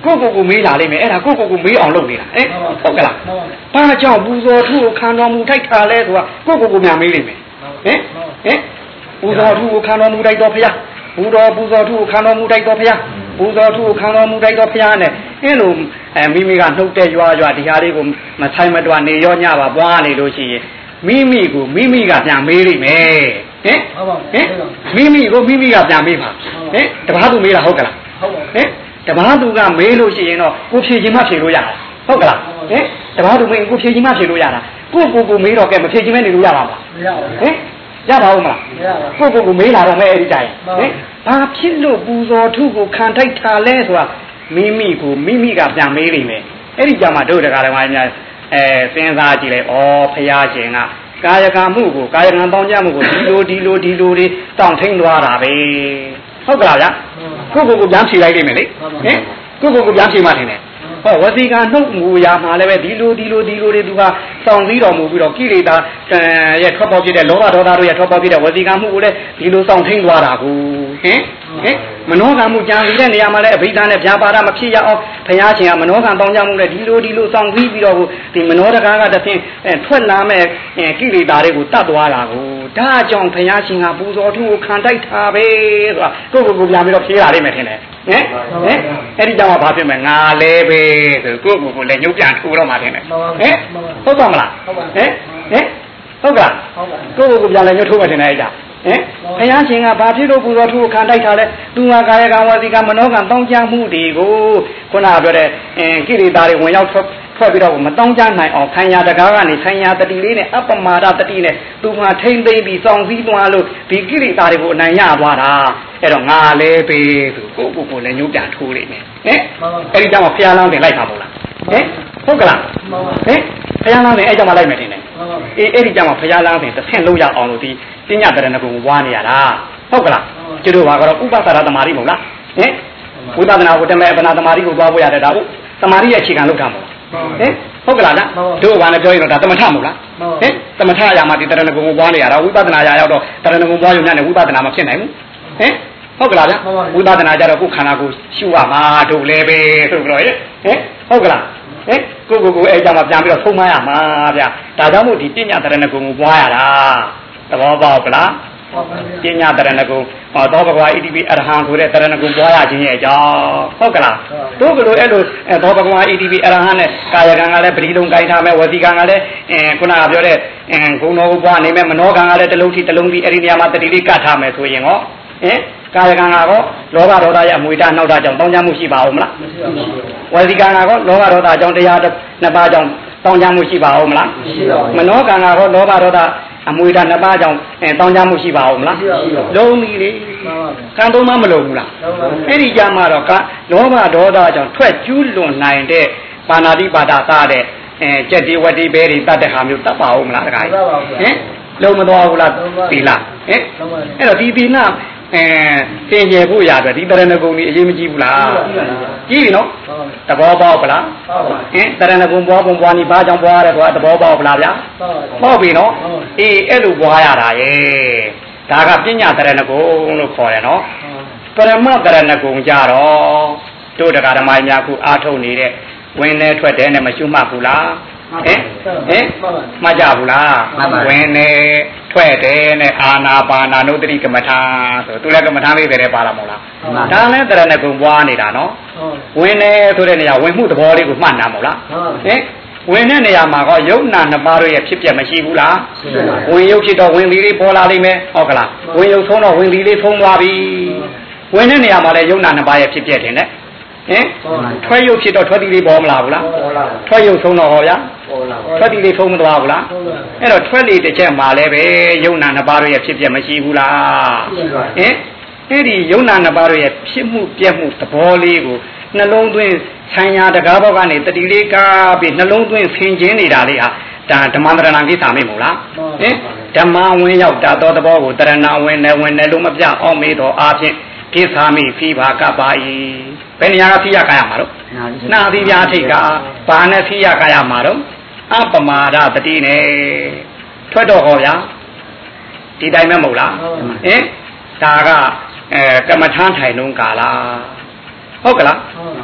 ကိုမေးလာလိမ့်မယ်အဲ့ဒါကိုမေးအောင်လုပ်နေတာဟုတ်ကလားဘာကြောင့်ပူဇော်ထုကိုခံတော်မူထိုက်တာလဲဆိုတာကိုများမေးလိမ့်မယ်ပူဇော်ထုကိုခံတော်မူထိုက်တော်ဖျားပူဇော်ထုကိုခံတော်မူထိုက်တော်ဖျားပူဇော်ထုကိုခံတော်မူထိုက်တော်ဖျားနဲ့အဲ့လိုမိမိကနှုတ်တဲ့ရွာဒီဟာလေးကိုမဆိုင်မတွနေရောညပါပွားနေလို့ရှိရင်မိမိကပြန်မေးလိမ့်မယ်မိမိကပြန်မေးပါတပားသူမေးတာဟုတ်ကလားတပားသူကမေးလို့ရှိရင်တော့ကိုဖြေခြင်းမဖြေလို့ရတာဟုတ်ကလားတပားသူမေးကိုဖြေခြင်းမဖြေလို့ရတာကိုမေးတော့ကဲမဖြေခြင်းမဲနေလို့ရပါမလားရပါဦးမလားကိုမေးလာတော့မဲအဲ့ဒီတိုင်ဘာဖြစ်လို့ပူဇော်ထုကိုခံထိုက်တာလဲဆိုတာမိမိကပြန်မေးလိမ့်မယ်အဲ့ဒီကြမှာတို့တရားတော်များစဉ်းစားကြည့်လိုက်ဖရာရှင်ကကာယကံမှုကိုကာယကံပေါင်းကြမှုကိုဒီလိုတွေတောင့်ထိန်သွားတာပဲဟုတ်ကလားဗျာကိုပြန်ဖြေလိုက်လိမ့်မယ်လေကိုပြန်ဖြေမှထင်တယ်ဝစီကနှုတ်မူရာမှာလည်းပဲဒီလိုတွေသူကစောင့်စည်းတော်မူပြီးတော့ကိလေသာရဲ့ထွက်ပေါ်ဖြစ်တဲ့လောဘဒေါသတို့ရဲ့ထွက်ပေါ်ဖြစ်တဲ့ဝစီကမှုကိုလည်းဒီလိုစောင့်ထိန်သွားတာကိုမနောကံမှုကြံပြီးတဲ့နေရာမှာလည်းအဘိဓါနဲ့ဗျာပါဒမဖြစ်ရအောင်ဘုရားရှင်ကမနောကံပေါင်းကြမှုနဲ့ဒီလိုစောင့်စည်းပြီးတော့ဒီမနောတကားကတည်းကထွက်လာမဲ့ကိလေသာတွေကိုတတ်သွားတာကိုဒါကြောင့်ဘုရားရှင်ကပူဇော်ထုကိုခံတိုက်တာပဲဆိုတာကိုပြန်ပြီးတော့ဖြေးလာလိမ့်မယ်ထင်တယ်အဲ့ဒီကြောင့်ဘာဖြစ်မလဲငါလဲပဲဆိုကိုလည်းညှုပ်ပြန်ထိုးတော့မှထင်တယ်ဟုတ်ပါမလားဟုတ်ကလားကိုပြန်လည်းညှုပ်ထိုးမှထင်တယ်အဲ့ဒါဘုရားရှင်ကဘာဖြစ်လို့ပူဇော်ထုကိုခံတိုက်တာလဲသူကကာယကံဝစီကံမနောကံတောင်းကြမှုတွေကိုခုနကပြောတဲ့ကိလေသာတွေဝင်ရောက်ထွက်ပြီးတော့မတောင်းကြနိုင်အောင်ခံရတကားကနေခံရတတိလေးနဲ့အပမာဒတတိနဲ့သူမှထိမ့်သိမ့်ပြီးစောင့်စည်းသွားလို့ဒီကိလေသာတွေကိုအနိုင်ရသွားတာအဲ့တော့ငါလဲပဲဆိုကိုလည်းညှိုးပြန်ထိုးလိမ့်မယ်အဲ့ဒီကြောင့်ဖျားလောင်းတင်လိုက်ပါမို့လားဟုတ်ကလားဖျားလောင်းတင်အဲ့ကြောင့်မလိုက်မယ်ထင်တယ်အဲ့ဒီကြောင့်ဖျားလောင်းတင်တစ်ဆင့်လုံးရအောင်လို့ဒီပညာတရဏဂုံဝါနေရတာဟုတ်ကလားကျတို့ဘာကတော့ဥပသရသမารိမဟုတ်လားဝိပဿနာကိုတမဲအပနာသမารိကိုသွားဖို့ရတယ်ဒါဟုတ်သမารိရဲ့အခြေခံလောက်တာမဟုတ်လားဟုတ်ကလားတို့ဘာနဲ့ပြောရင်တော့ဒါသမထမဟုတ်လားသမထအရာမှာဒီတရဏဂုံကိုပွားနေရတာဝိပဿနာအရာရောက်တော့တရဏဂုံပွားရုံနဲ့ဝိပဿနာမဖြစ်နိုင်ဘူးဟုတ်ကလားဗျဝိပဿနာကြတော့ကိုယ်ခန္ဓာကိုရှုရမှာတို့လည်းပဲဆိုပြီးတော့ဟုတ်ကလားကိုအဲ့ကြောင့်ပြန်ပြီးတော့ဆုံးမရမှာဗျဒါကြောင့်မို့ဒီပညာတရဏဂုံကိုပွားရတာသဘောပေါက်ကလားပညာတရဏဂုံသောဘဂဝါဣတိပိအရဟံဆိုတဲ့တရဏဂုံပွားရခြင်းရဲ့အကြောင်းဟုတ်ကလားတို့ကလို့အဲ့လိုသောဘဂဝါဣတိပိအရဟံနဲ့ကာယကံကလည်းပရိလုံးကိုင်းထားမယ်ဝစီကံကလည်းခုနကပြောတဲ့ဂုဏတော်ကိုပွားနေမယ်မနောကံကလည်းတစ်လုံးပြီးအဲ့ဒီနေရာမှာတတိလေးကတ်ထားမယ်ဆိုရင်ဟောကာယကံကတော့လောဘဒေါသရဲ့အမွေထားနောက်တာကြောင့်တောင်းကြမှုရှိပါဦးမလားဝစီကံကတော့လောဘဒေါသကြောင့်တရားနှစ်ပါးကြောင့်တောင်းကြမှုရှိပါဦးမလားမနောကံကတော့လောဘဒေါသအမွေထားနှစ်ပါးကြောင့်တောင်းကြမှုရှိပါဦးမလားလုံးပြီလေကံသုံးပါးမလုံးဘူးလားအဲ့ဒီကြမှာတော့လောဘဒေါသကြောင့်ထွက်ကျူးလွန်နိုင်တဲ့ပါဏာတိပါဒသားတဲ့ကြက်တိဝတိပဲတွေတတ်တဲ့ဟာမျိုးတတ်ပါဦးမလားတခါလုံးမသွားဘူးလားသီလအဲ့တော့ဒီသီလသင်ကျယ်ဖို့ရအတွက်ဒီတရဏဂုံကြီးအရေးမကြီးဘူးလားကြီးပြီနော်သဘောပေါက်ပလားတရဏဂုံပွားပုံပွားနေဘာကြောင့်ပွားရတယ်ကွာသဘောပေါက်ပလားဗျာပေါက်ပြီနော်အဲ့လိုပွားရတာရဲ့ဒါကပညာတရဏဂုံလို့ခေါ်တယ်နော်ပရမတရဏဂုံကြတော့တို့တရားဓမ္မများခုအားထုတ်နေတဲ့ဝင်နေထွက်တယ်နဲ့မရှုမှတ်ဘူးလားမှတ်ကြဘူးလားဝင်နေထွက်တယ်နဲ့အာနာပါနာနုတ္တိကမ္မထာဆိုသူလည်းကမ္မထာလေးပဲပါလာမို့လားဒါလည်းတရဏဂုံပွားနေတာနော်ဝင်နေဆိုတဲ့နေရာဝင်မှုသဘောလေးကိုမှတ်နာမို့လားဝင်တဲ့နေရာမှာကယုံနာနှစ်ပါးတို့ရဲ့ဖြစ်ပျက်မရှိဘူးလားဝင်ယုတ်ဖြစ်တော့ဝင်သီလေးပေါ်လာလိမ့်မယ်ဟုတ်ကလားဝင်ယုတ်ဆုံးတော့ဝင်သီလေးဖုံးသွားပြီဝင်တဲ့နေရာမှာလည်းယုံနာနှစ်ပါးရဲ့ဖြစ်ပျက်တယ်နဲ့ထွဲရုပ်ဖြစ်တော့ထွက်သီလေးပေါ်မလာဘူးလားထွဲရုပ်ဆုံးတော့ဟောဗျာထွက်သီလေးဖုံးမသွားဘူးလားအဲ့တော့ထွက်လေတစ်ချက်မှာလည်းပဲယုံနာနှစ်ပါးတို့ရဲ့ဖြစ်ပျက်မရှိဘူးလားအဲ့ဒီယုံနာနှစ်ပါးတို့ရဲ့ဖြစ်မှုပြက်မှုသဘောလေးကိုနှလုံးသွင်းဆံရတကားဘောက်ကနေတတိလေးကားပြီးနှလုံးသွင်းဆင်ကျင်းနေတာလေးဟာဒါဓမ္မတရဏကိစ္စမေ့မို့လားဓမ္မဝင်ရောက်တာသောသဘောကိုတရဏဝင်နေလို့မပြအောင်မေးတော့အားဖြင့်ကိသာမိဖိဘာကပါဤဘယ်နေရာကဖိရကာယမှာတော့နာသီပြာထိတ်ကဘာနဲ့ဖိရကာယမှာတော့အပမာဒတတိနဲ့ထွက်တော့ဟောဗျာဒီတိုင်းမဲ့မဟုတ်လားဒါကကမ္မထမ်းထိုင်လုံးကာလားဟုတ်ကလား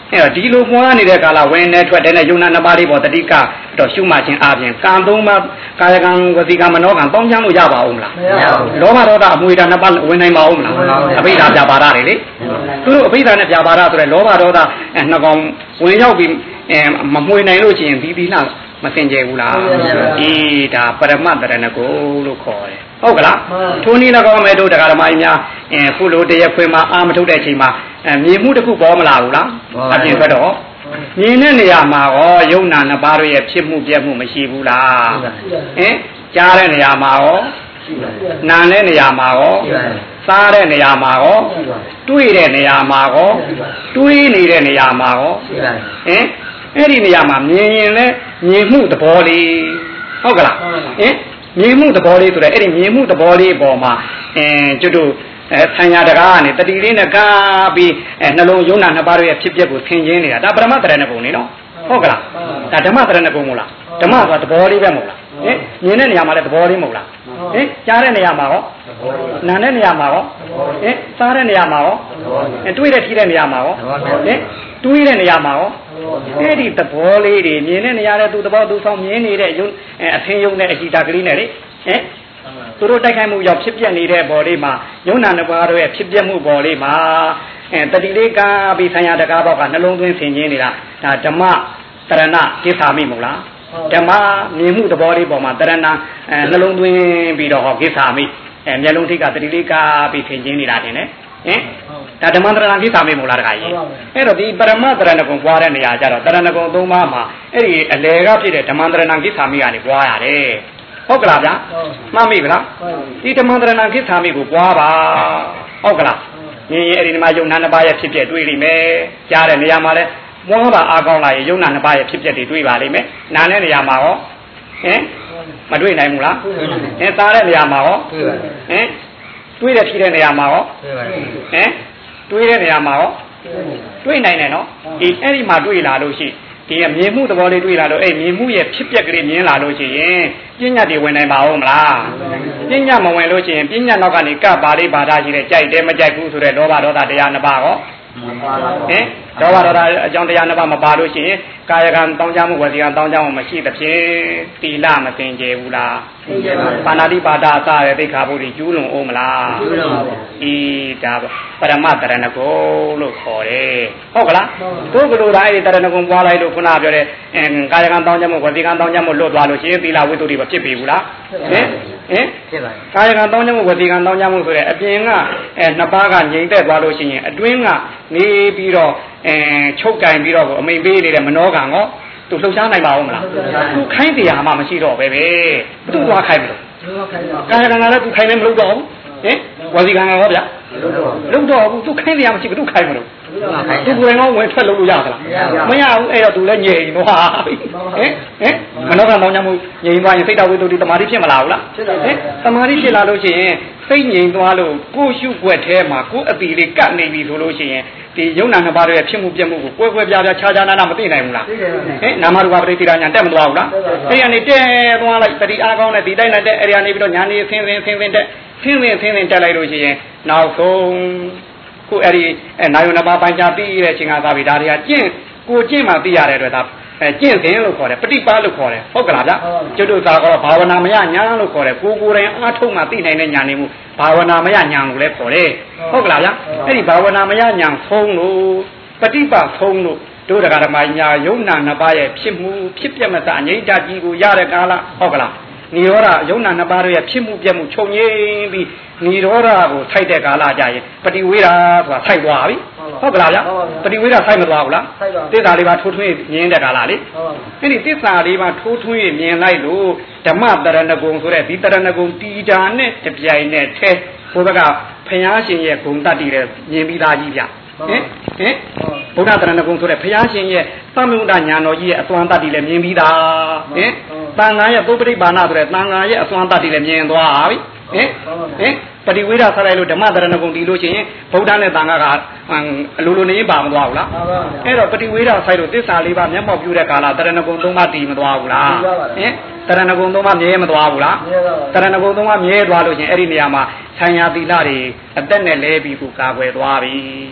ဒီလိုပွားနေတဲ့ကာလဝင်နေထွက်တဲ့ယုံနာနှစ်ပါးလေးပေါ်တတိကတော့ရှုမှတ်ခြင်းအပြင်ကံသုံးပါးကာယကံဝစီကံမနောကံပေါင်းချမ်းလို့ရပါဦးမလားမရဘူးလောဘဒေါသအမွေဓာနှစ်ပါးဝင်နိုင်ပါဦးမလားအဘိဓါပြပါဒတွေလေသူတို့အဘိဓါနဲ့ပြပါဒဆိုတဲ့လောဘဒေါသနှစ်ကောင်ဝင်ရောက်ပြီးမမွေနိုင်လို့ရှိရင်ဒီလားမစင်ကြဘူးလားအေးဒါပရမတ္တရဏဂုလို့ခေါ်တယ်ဟုတ်ကလားထိုနည်း၎င်းမဲ့တို့တရားဓမ္မကြီးများခုလိုတရက်ခွေမှာအာမထုတ်တဲ့အချိန်မှာမြင်မှုတစ်ခုပေါ်မလာဘူးလားအပြင်ဘက်တော့မြင်တဲ့နေရာမှာရောယုံနာနှစ်ပါးရဲ့ဖြစ်မှုပြက်မှုမရှိဘူးလားဟင်ကြားတဲ့နေရာမှာရောနာတဲ့နေရာမှာရောစားတဲ့နေရာမှာရောတွေ့တဲ့နေရာမှာရောတွေးနေတဲ့နေရာမှာရောဟင်အဲ့ဒီနေရာမှာမြင်ရင်လည်းမြင်မှုသဘောလေးဟုတ်ကလားဟင်မြင်မှုသဘောလေးဆိုတော့အဲ့ဒီမြင်မှုသဘောလေးပေါ်မှာကျွတ်တို့ဆံရတကားကနေတတိလေးနဲ့ကားပြီးနှလုံးယုံနာနှစ်ပါးရဲ့ဖြစ်ပျက်ကိုသင်ခြင်းနေတာဒါပရမတ္တရဏဂုံနေနော်ဟုတ်ကလားဒါဓမ္မတရဏဂုံမို့လားဓမ္မဆိုတာသဘောလေးပဲမဟုတ်လားဟင်မြင်တဲ့နေရာမှာလည်းသဘောလေးမဟုတ်လားဟင်ကြားတဲ့နေရာမှာရောနားတဲ့နေရာမှာရောဟင်စားတဲ့နေရာမှာရောတွေးတဲ့ထိတဲ့နေရာမှာရောဟင်တွေးတဲ့နေရာမှာရောအဲ့ဒီသဘောလေးတွေမြင်တဲ့နေရာတဲ့သူသဘောသူဆောင်မြင်နေတဲ့ယုံအသင်ယုံတဲ့အကြည့်တာကလေးနဲ့လေဟင်သူတို့တိုက်ခိုက်မှုရောက်ဖြစ်ပြနေတဲ့ဘော်လေးမှာယုံနာနှစ်ပါးတို့ရဲ့ဖြစ်ပြမှုဘော်လေးမှာတတိလေးကားပြီးဆံရတကားဘောက်ကနှလုံးသွင်းဆင်ခြင်းနေတာဒါဓမ္မတရဏကိစ္ဆာမိမဟုတ်လားဓမ္မမြင်မှုသဘောလေးပေါ်မှာတရဏနှလုံးသွင်းပြီးတော့ဟောကိစ္ဆာမိမျက်လုံးထိပ်ကတတိလေးကားပြီးဆင်ခြင်းနေတာတင်လေဟင်ဒါဓမ္မတရဏကိစ္ဆာမိမဟုတ်လားတခါကြီးအဲ့တော့ဒီပရမတရဏဂုံပွားတဲ့နေရာကျတော့တရဏဂုံသုံးပါးမှာအဲ့ဒီအလေကဖြစ်တဲ့ဓမ္မတရဏကိစ္ဆာမိကနေပွားရတယ်ဟုတ်ကလားဗျာမှတ်မိဗလားဒီဓမ္မတရဏကိစ္ဆာမိကိုပွားပါဟုတ်ကလားမြင်ရင်အဲ့ဒီမှာယုံနာနှစ်ပါးရဲ့ဖြစ်ပျက်တွေးလိမ့်မယ်ကြားတဲ့နေရာမှာလည်းပွားပါအားကောင်းလာရင်ယုံနာနှစ်ပါးရဲ့ဖြစ်ပျက်တွေတွေးပါလိမ့်မယ်နားတဲ့နေရာမှာရောဟင်မတွေးနိုင်ဘူးလားဟင်သားတဲ့နေရာမှာရောဟင်တွေးတဲ့ထိတဲ့နေရာမှာရောဟင်တွေးတဲ့နေရာမှာရောတွေးနိုင်တယ်နော်ဒီအဲ့ဒီမှာတွေးလာလို့ရှိဒီမြင်မှုသဘောလေးတွေးလာလို့အဲ့မြင်မှုရဲ့ဖြစ်ပျက်ကလေးမြင်လာလို့ရှိရင်ပညာတွေဝင်နိုင်ပါဦးမလားပညာမဝင်လို့ရှိရင်ပညာနောက်ကနေကပါလေးဘာသာရှိတဲ့ကြိုက်တယ်မကြိုက်ဘူးဆိုတဲ့လောဘဒေါသတရားနှစ်ပါးဟောဟင်ဒေါဘဒေါသအကြောင်းတရားနှစ်ပါးမပါလို့ရှိရင်ကာယကံတောင်းကြမှုဝစီကံတောင်းကြမှုမရှိသဖြင့်တိလမသိကြဘူးလားပါဏာတိပါဒအစရဲ့သိက္ခာပုဒ်ကြီးကျူးလွန်အောင်မလားကျူးလွန်ပါဘူးဤဒါပရမတရဏဂုံလို့ခေါ်တယ်ဟုတ်ကလားတို့ကလိုတိုင်းတရဏဂုံပွားလိုက်လို့ခုနပြောတဲ့ကာယကံတောင်းကြမှုဝစီကံတောင်းကြမှုလွတ်သွားလို့ရှိရင်သီလဝိတ္တုတွေမဖြစ်ပြီဘူးလားဟင်ဖြစ်ပါကာယကံတောင်းကြမှုဝစီကံတောင်းကြမှုဆိုတဲ့အပြင်ကနှစ်ပါးကငြိမ့်သက်သွားလို့ရှိရင်အတွင်းကနေပြီးတော့ချုပ်ကင်ပြီးတော့အမိန်ပေးနေတဲ့မနောကံကောသူလှုပ်ရှားနိုင်ပါဦးမလားသူခိုင်းတရားမှမရှိတော့ပဲသူ့သွားခိုင်းမလို့ကာယကံကလည်းသူခိုင်းလည်းမလုပ်တော့ဘူးဟင်ဝစီကံကရောဗျာလုပ်တော့ဘူးသူခိုင်းတရားမရှိဘူးသူခိုင်းမလို့သူကိုယ်ကဝင်ထွက်လုပ်လို့ရသလားမရဘူးအဲ့တော့သူလည်းငြိမ်သွားဟင်မနောကံတောင်းကြမှုငြိမ်သွားရင်စိတ်တော်ဝိတ္တုတမာတိဖြစ်မလာဘူးလားဟင်တမာတိဖြစ်လာလို့ရှိရင်စိတ်ငြိမ်သွားလို့ကိုယ်ရှုွက်ထဲမှာကိုယ်အပီလေးကပ်နေပြီဆိုလို့ရှိရင်ဒီယုံနာနှစ်ပါးရဲ့ဖြစ်မှုပြက်မှုကိုကွဲကွဲပြားပြားခြားခြားနာနာမသိနိုင်ဘူးလားဟင်နာမရူပပရိသေရညာတက်မသွားဘူးလားအဲ့ရနေတက်သွားလိုက်တတိအားကောင်းတဲ့ဒီတိုင်းနဲ့တက်အဲ့ရနေပြီးတော့ညာနေဆင်းတက်တက်လိုက်လို့ရှိရင်နောက်ဆုံးကိုအဲ့ဒီနာယုံနှစ်ပါးပိုင်းခြားပြီးတဲ့ချိန်ကသာပြီဒါတွေကကျင့်မှသိရတဲ့အတွက်ဒါကျင့်စဉ်လို့ခေါ်တယ်ပฏิပါလို့ခေါ်တယ်ဟုတ်ကလားဗျကျွတ်တို့သာကတော့ဘာဝနာမယညာလို့ခေါ်တယ်ကိုယ်တိုင်အားထုတ်မှသိနိုင်တဲ့ညာနေမှုဘာဝနာမယညာကိုလည်းခေါ်တယ်ဟုတ်ကလားဗျအဲ့ဒီဘာဝနာမယညာဆုံးလို့ပฏิပါဆုံးလို့တို့တရားဓမ္မညာယုံနာနှစ်ပါးရဲ့ဖြစ်မှုဖြစ်ပြမစအငြိမ့်တကြီးကိုရတဲ့ကာလဟုတ်ကလားနိရောဓယုံနာနှစ်ပါးရဲ့ဖြစ်မှုပြမှုချုပ်ငြိမ်းပြီးနိရောဓကိုထိုက်တဲ့ကာလကြရင်ပฏิဝေဒဆိုတာထိုက်သွားပြီဟုတ်ကလားဗျပฏิဝေဒထိုက်မသွားဘူးလားသစ္စာလေးပါထိုးထွင်းမြင်တဲ့ကာလလေအဲ့ဒီသစ္စာလေးပါထိုးထွင်းမြင်လိုက်လို့ဓမ္မတရဏဂုံဆိုတဲ့ဒီတရဏဂုံတီတာနဲ့တပြိုင်နဲ့ထဲဘုရားကဘုရားရှင်ရဲ့ဂုဏ်တတ္တိတဲ့မြင်ပြီးသားကြီးဗျဟင်ဘုရားတရဏဂုံဆိုတဲ့ဘုရားရှင်ရဲ့သမုဒ္ဒညာတော်ကြီးရဲ့အသွမ်းတတ္တိလည်းမြင်ပြီးသားဟင်တန်ဃာရဲ့ပုပ္ပရိပါဏဆိုတဲ့တန်ဃာရဲ့အသွမ်းတတ္တိလည်းမြင်သွားပြီဟင်ပฏิဝေဒဆက်လိုက်လို့ဓမ္မတရဏဂုံတီလို့ရှိရင်ဗုဒ္ဓနဲ့တန်ဃာကအလိုလိုနေပါမသွားဘူးလားအဲ့တော့ပฏิဝေဒဆိုင်လို့သစ္စာလေးပါမျက်မှောက်ပြုတဲ့ကာလတရဏဂုံသုံးပါးတည်မသွားဘူးလားဟင်တရဏဂုံသုံးပါးမြဲမသွားဘူးလားတရဏဂုံသုံးပါးမြဲသွားလို့ရှိရင်အဲ့ဒီနေရာမှာဆံရသီလတွေအသက်နဲ့လဲပြီးကိုကာကွယ်သွားပြီ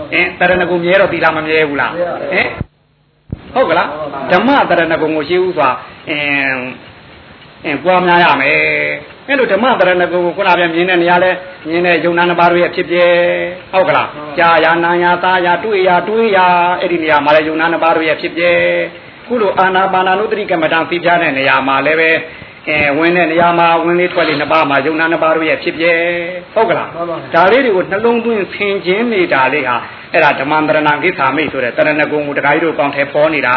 တရဏဂုံမြဲတော့သီလမမြဲဘူးလားဟုတ်ကလားဓမ္မတရဏဂုံကိုရှိဦးစွာပွားများရမယ်အဲ့လိုဓမ္မတရဏဂုံကိုခုနကမြင်တဲ့နေရာလဲမြင်တဲ့ယုံနာနှစ်ပါးတို့ရဲ့ဖြစ်ပြဟုတ်ကလားကြာယာနာယာသာယာတွေ့ယာအဲ့ဒီနေရာမှာလဲယုံနာနှစ်ပါးတို့ရဲ့ဖြစ်ပြခုလိုအာနာပါနာနုတ္တိကမ္မဋ္ဌာန်းသိပြတဲ့နေရာမှာလဲပဲဝင်တဲ့နေရာမှာဝင်လေးထွက်လေးနှစ်ပါးမှာယုံနာနှစ်ပါးတို့ရဲ့ဖြစ်ပြဟုတ်ကလားဒါလေးတွေကိုနှလုံးသွင်းဆင်ခြင်နေတာလေးဟာအဲ့ဒါဓမ္မတရဏကိသာမိတ်ဆိုတဲ့တရဏဂုံကိုတခါကြီးတို့ကောင်းထဲပေါ်နေတာ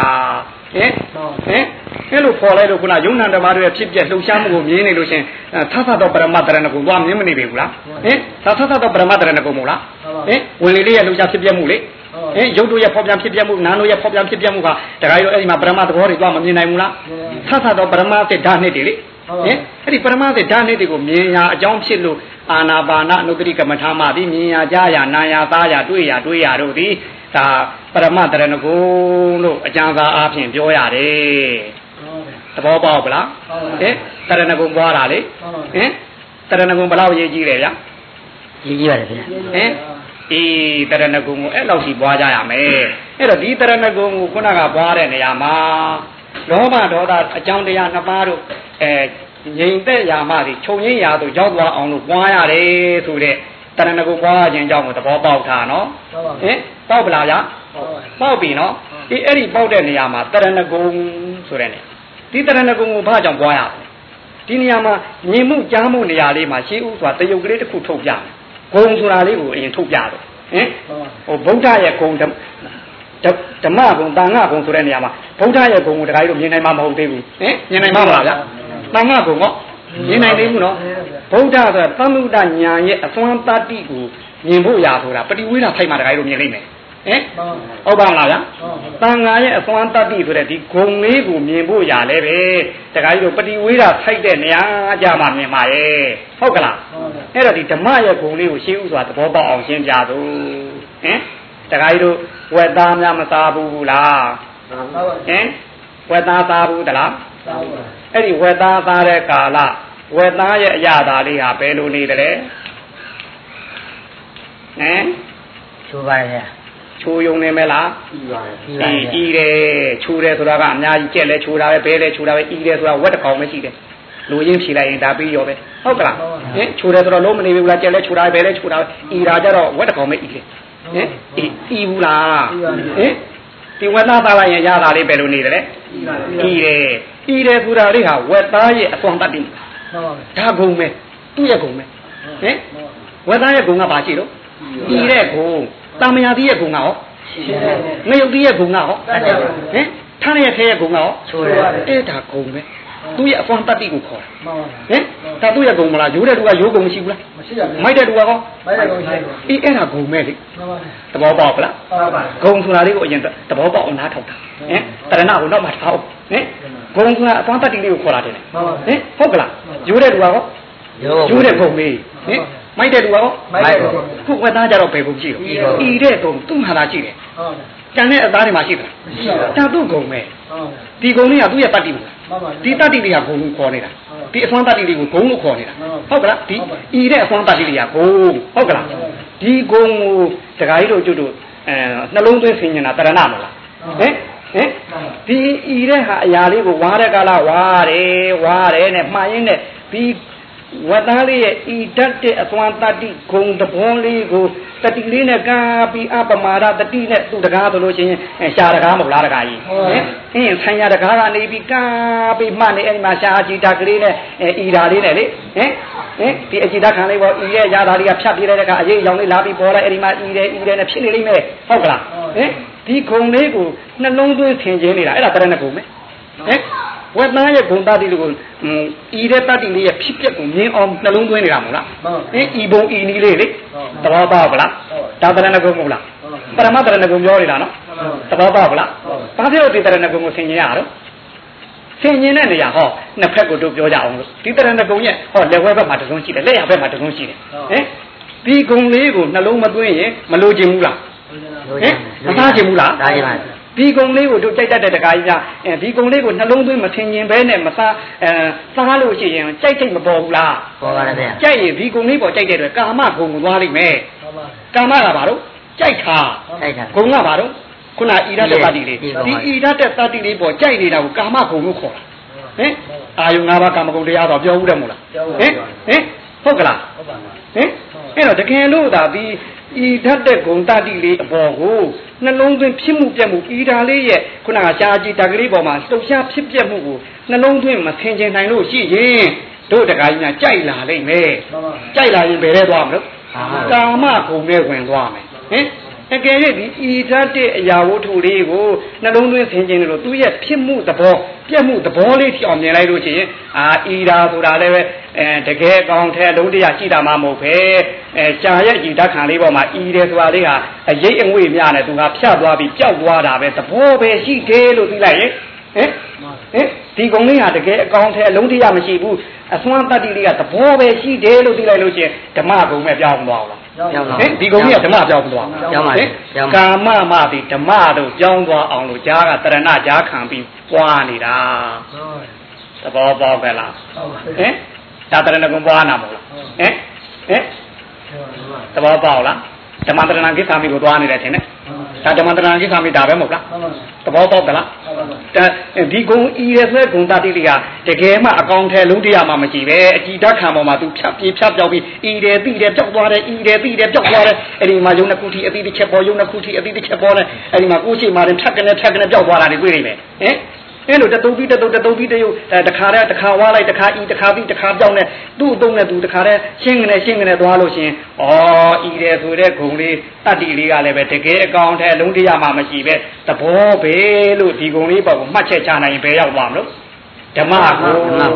အဲ့လိုပေါ်လိုက်လို့ခုနယုံနာဓမ္မတို့ရဲ့ဖြစ်ပြလှုပ်ရှားမှုကိုမြင်နေလို့ရှင်သသသောပရမတရဏဂုံသွားမြင်မနေပြီဘူးလားသသသောပရမတရဏဂုံမို့လားဝင်လေးရဲ့လှုပ်ရှားဖြစ်ပြမှုလေရုပ်တို့ရဲ့ဖော်ပြန်ဖြစ်ပြမှုနာမ်တို့ရဲ့ဖော်ပြန်ဖြစ်ပြမှုကတခါကြီးတို့အဲ့ဒီမှာပရမသဘောတွေသွားမမြင်နိုင်ဘူးလားသသသောပရမသစ်ဓာတ်နှစ်တွေလေအဲ့ဒီပရမသစ်ဓာတ်နှစ်တွေကိုမြင်ရအကြောင်းဖြစ်လို့အာနာပါနနုတ္တိကမ္မထာမသည်မြင်ရကြားရနာရသားရတွေ့ရတို့သည်ဒါပရမတရဏဂုံလို့အကျမ်းစာအားဖြင့်ပြောရတယ်သဘောပေါက်ပလားတရဏဂုံပွားတာလေတရဏဂုံဘယ်လောက်ရေးကြည့်လဲဗျာရေးကြည့်ရတယ်ဗျာအေးတရဏဂုံကိုအဲ့လောက်ရှိပွားကြရမယ်အဲ့တော့ဒီတရဏဂုံကိုခုနကပွားတဲ့နေရာမှာလောဘဒေါသအကြောင်းတရားနှစ်ပါးတို့ငြိမ်သက်ရာမှဒီခြုံငင်းရာတို့ရောက်သွားအောင်လို့ပွားရတယ်ဆိုတဲ့တရဏဂုံပွားခြင်းအကြောင်းကိုသဘောပေါက်တာနော်ပေါက်ပလားဗျာပေါက်ပြီနော်အဲ့ဒီပေါက်တဲ့နေရာမှာတရဏဂုံဆိုတဲ့နေဒီတရဏဂုံကိုဘာကြောင့်ပွားရလဲဒီနေရာမှာမြင်မှုကြားမှုနေရာလေးမှာရှင်းဥစွာတယုတ်ကလေးတစ်ခုထုတ်ပြမယ်ဂုံဆိုတာလေးကိုအရင်ထုတ်ပြတော့ဗုဒ္ဓရဲ့ဂုံဓမ္မဂုံတာငါဂုံဆိုတဲ့နေရာမှာဗုဒ္ဓရဲ့ဂုံကိုတခါကြီးတို့မြင်နိုင်မှာမဟုတ်သေးဘူးမြင်နိုင်မှာမလားဗျာတာငါဂုံကောမြင်နိုင်သေးဘူးနော်ဗုဒ္ဓဆိုတာသမုဒ္ဒညာရဲ့အစွမ်းတတ္တိကိုမြင်ဖို့ရာဆိုတာပฏิဝေဒဖိုက်မှာတခါကြီးတို့မြင်နိုင်မယ်ဟုတ်ပါမလားဗျာတန်ဃာရဲ့အစွမ်းတတ္တိဆိုတဲ့ဒီဂုံလေးကိုမြင်ဖို့ရလဲပဲတခါကြီးတို့ပฏิဝေဒဖိုက်တဲ့နေရာကြမှာမြင်ပါရဲ့ဟုတ်ကလားအဲ့တော့ဒီဓမ္မရဲ့ဂုံလေးကိုရှင်းဥစွာသဘောပေါက်အောင်ရှင်းပြသို့တခါကြီးတို့ဝက်သားများမစားဘူးလားဝက်သားစားဘူးတလားအဲ့ဒီဝက်သားစားတဲ့ကာလဝက်သားရဲ့အရာသားလေးဟာဘယ်လိုနေတယ်လဲချိုးပါရဲ့ချိုးယုံနေမလားဤတယ်ချိုးတယ်ဆိုတာကအများကြီးကြက်လဲချိုးတာပဲဘဲလဲချိုးတာပဲဤတယ်ဆိုတာဝက်တစ်ကောင်ပဲရှိတယ်လူရင်းဖြေလိုက်ရင်ဒါပြီးရောပဲဟုတ်ကလားချိုးတယ်ဆိုတော့လုံးမနေဘူးလားကြက်လဲချိုးတာပဲဘဲလဲချိုးတာပဲဤတာကြတော့ဝက်တစ်ကောင်ပဲဤတယ်ဤဘူးလားဒီဝက်သားသားလိုက်ရင်ရတာလေးပဲလို့နေတယ်လေဤတယ်ဆိုတာလေးဟာဝက်သားရဲ့အစွမ်းတတ်တယ်ဒါဂုံပဲသူ့ရဲ့ဂုံပဲဝက်သားရဲ့ဂုံကဘာရှိတော့ဤတဲ့ဂုံတာမယာတိရဲ့ဂုံကဟောငရုတ်တိရဲ့ဂုံကဟောထားရဲ့ထဲရဲ့ဂုံကဟောအဲ့ဒါဂုံပဲသူ့ရဲ့အစွမ်းတတ္တိကိုခေါ်တာဒါသူ့ရဲ့ဂုံမလားရိုးတဲ့သူကရိုးဂုံမရှိဘူးလားမရှိပါဘူးမိုက်တဲ့သူကဟောမိုက်တဲ့ဂုံရှိတယ်အဲ့ဒါဂုံပဲလေသဘောပေါက်ပလားဂုံဆိုတာလေးကိုအရင်သဘောပေါက်အောင်နားထောက်တာတရဏကိုတော့မှထားအောင်ဂုံဆိုတာအစွမ်းတတ္တိလေးကိုခေါ်တာတယ်ဟုတ်ကလားရိုးတဲ့သူကဟောရိုးတဲ့ဂုံလေးမိုက်တဲ့သူကဟောမိုက်ခုဝက်သားကြတော့ဘယ်ဂုံရှိတော့ဤတဲ့ဂုံသူ့ဟာလာရှိတယ်ကျန်တဲ့အသားတွေမှာရှိတယ်မရှိပါဘူးဒါသူ့ဂုံပဲဒီဂုံလေးကသူ့ရဲ့တတ္တိမလားဒီတတ္တိတွေကဂုံကိုခေါ်နေတာဒီအစွမ်းတတ္တိတွေကိုဂုံလို့ခေါ်နေတာဟုတ်ကလားဒီဤတဲ့အစွမ်းတတ္တိတွေကဂုံဟုတ်ကလားဒီဂုံကိုတခါကြီးတို့ကျွတ်တို့နှလုံးသွင်းဆင်ញင်တာတရဏမလားဒီဤတဲ့ဟာအရာလေးကိုဝါတဲ့ကာလဝါတယ်နဲ့မှားရင်းနဲ့ဒီဝတ္တလေးရဲ့ဤတတ်တဲ့အသွမ်းတတ္တိဂုံတဘောလေးကိုတတိလေးနဲ့ကာပြီးအပမာဒတတိနဲ့သူတကားဆိုလို့ချင်းရှာတကားမဟုတ်လားတကားကြီးဆိုင်ရတကားကနေပြီးကာပြီးမှနေအဲ့ဒီမှာရှာအကြည့်တာကလေးနဲ့ဤဓာလေးနဲ့လေဒီအကြည့်တာခံလေးပေါ့ဤရဲ့ရာဓာလေးကဖြတ်ပြတဲ့ကအရေးရောင်လေးလာပြီးပေါ်လိုက်အဲ့ဒီမှာဤတယ်နဲ့ဖြစ်နေလိမ့်မယ်ဟုတ်ကလားဒီဂုံလေးကိုနှလုံးသွင်းထင်ခြင်းနေတာအဲ့ဒါတရဏဂုံပဲဝက်သားရဲ့ဂုံတတ္တိကိုဤတဲ့တတ္တိလေးရဲ့ဖြစ်ပျက်ကိုမြင်အောင်နှလုံးသွင်းနေတာမဟုတ်လားဤဘုံဤနီးလေးလေသဘောပေါက်ပလားဒါတရဏဂုံမဟုတ်လားပရမတရဏဂုံပြောနေတာနော်သဘောပေါက်ပလားဘာဖြစ်လို့ဒီတရဏဂုံကိုဆင်ញင်ရတော့ဆင်ញင်တဲ့နေရာဟောနှစ်ဖက်ကိုတို့ပြောကြအောင်လို့ဒီတရဏဂုံရဲ့ဟောလက်ဝဲဘက်မှာတစုံရှိတယ်လက်ရဘက်မှာတစုံရှိတယ်ဒီဂုံလေးကိုနှလုံးမသွင်းရင်မလိုချင်ဘူးလားမသားချင်ဘူးလားသားချင်ပါဒီကုံလေးကိုတို့ကြိုက်တတ်တဲ့တကားကြီးများဒီကုံလေးကိုနှလုံးသွင်းမထင်ရင်ပဲနဲ့မစားစားလို့ရှိရင်ကြိုက်မပေါ်ဘူးလားပေါ်ပါတယ်ဗျာကြိုက်ရင်ဒီကုံလေးပေါ်ကြိုက်တဲ့အတွက်ကာမဂုံကိုသွားလိမ့်မယ်ကာမကဘာလို့ကြိုက်တာဂုံကဘာတော့ခုနဣဒတ်တတ္တိလေးဒီဣဒတ်တတ္တိလေးပေါ်ကြိုက်နေတာကိုကာမဂုံလို့ခေါ်တာဟင်အာယု၅ပါးကာမဂုံတရားတော့ပြောဦးတယ်မို့လားဟင်ဟုတ်ကလားဟင်အဲ့တော့တကယ်လို့ဒါဒီဣဒတ်တဲ့ဂုံတတ္တိလေးအပေါ်ကိုနှလုံးသွင်းဖြစ်မှုပြက်မှုဣဒါလေးရဲ့ခုနကရှားကြည့်တကလေးပေါ်မှာလှုပ်ရှားဖြစ်ပြက်မှုကိုနှလုံးသွင်းမသင်ကျင်နိုင်လို့ရှိရင်တို့တခါကြီးများကြိုက်လာလိမ့်မယ်ကြိုက်လာရင်ဘယ်ထဲသွားမလို့ကာမဂုံနဲ့ဝင်သွားမယ်ဟင်အကယ်၍ဒီဣဒတ်တဲ့အရာဝတ္ထုလေးကိုနှလုံးသွင်းသင်ကျင်လို့သူရဲ့ဖြစ်မှုသဘောပြက်မှုသဘောလေးထိအောင်မြင်လိုက်လို့ရှိရင်ဣဒါဆိုတာလည်းပဲတကယ်ကောင်းတဲ့အလုံးတရားရှိတာမှမဟုတ်ပဲကြာရဲ့ဣဒတ်ခံလေးပေါ်မှာဣတယ်ဆိုတာလေးဟာအရေးအငွေ့များနဲ့သူကဖြတ်သွားပြီးကြောက်သွားတာပဲသဘောပဲရှိတယ်လို့သိလိုက်ရင်ဒီကုံလေးဟာတကယ်အကောင်းတဲ့အလုံးတရားမရှိဘူးအစွမ်းတတ္တိလေးကသဘောပဲရှိတယ်လို့သိလိုက်လို့ရှိရင်ဓမ္မကုံပဲပြောင်းသွားအောင်ဒီကုံကြီးကဓမ္မပြောင်းသွားကာမမသည်ဓမ္မတို့ပြောင်းသွားအောင်လို့ကြားကတရဏကြားခံပြီးပွားနေတာသဘောပေါက်ကြလားဒါတရဏကုံပွားနာမဟုတ်လားသဘောပေါက်လားဓမ္မတရဏကိစ္ဆာမိကိုသွားနေတယ်ထင်တယ်ဒါဓမ္မတရဏကိစ္ဆာမိဒါပဲမဟုတ်လားသဘောပေါက်ကြလားဒီကုံဤရဲ့ဆွဲကုံတတိလေးကတကယ်မှအကောင်ထဲလုံးတရားမှမရှိပဲအကြည်ဓာတ်ခံပေါ်မှာသူဖြတ်ပြေးဖြတ်ပြောက်ပြီးဤတယ်တိတယ်ပြောက်သွားတယ်ဤတယ်တိတယ်ပြောက်သွားတယ်အဲ့ဒီမှာယုံနှစ်ခုထိအတိတစ်ချက်ပေါ်ယုံနှစ်ခုထိအတိတစ်ချက်ပေါ်တယ်အဲ့ဒီမှာကိုယ်ရှိမှရင်ဖြတ်ကနေပြောက်သွားတာတွေတွေ့နေမယ်အဲ့လိုတတုံးပြီးတရုပ်တခါတခါဝါလိုက်တခါဤတခါပြီးတခါပြောင်းနေသူ့အတုံးနဲ့သူတခါတည်းရှင်းကနေသွားလို့ရှင်ဤတယ်ဆိုတဲ့ဂုံလေးတတ္တိလေးကလည်းပဲတကယ်အကောင်ထဲလုံးတရားမှမရှိပဲသဘောပဲလို့ဒီဂုံလေးပေါ့ကိုမှတ်ချက်ချနိုင်ရင်ဘယ်ရောက်သွားမလို့ဓမ္မဂုံ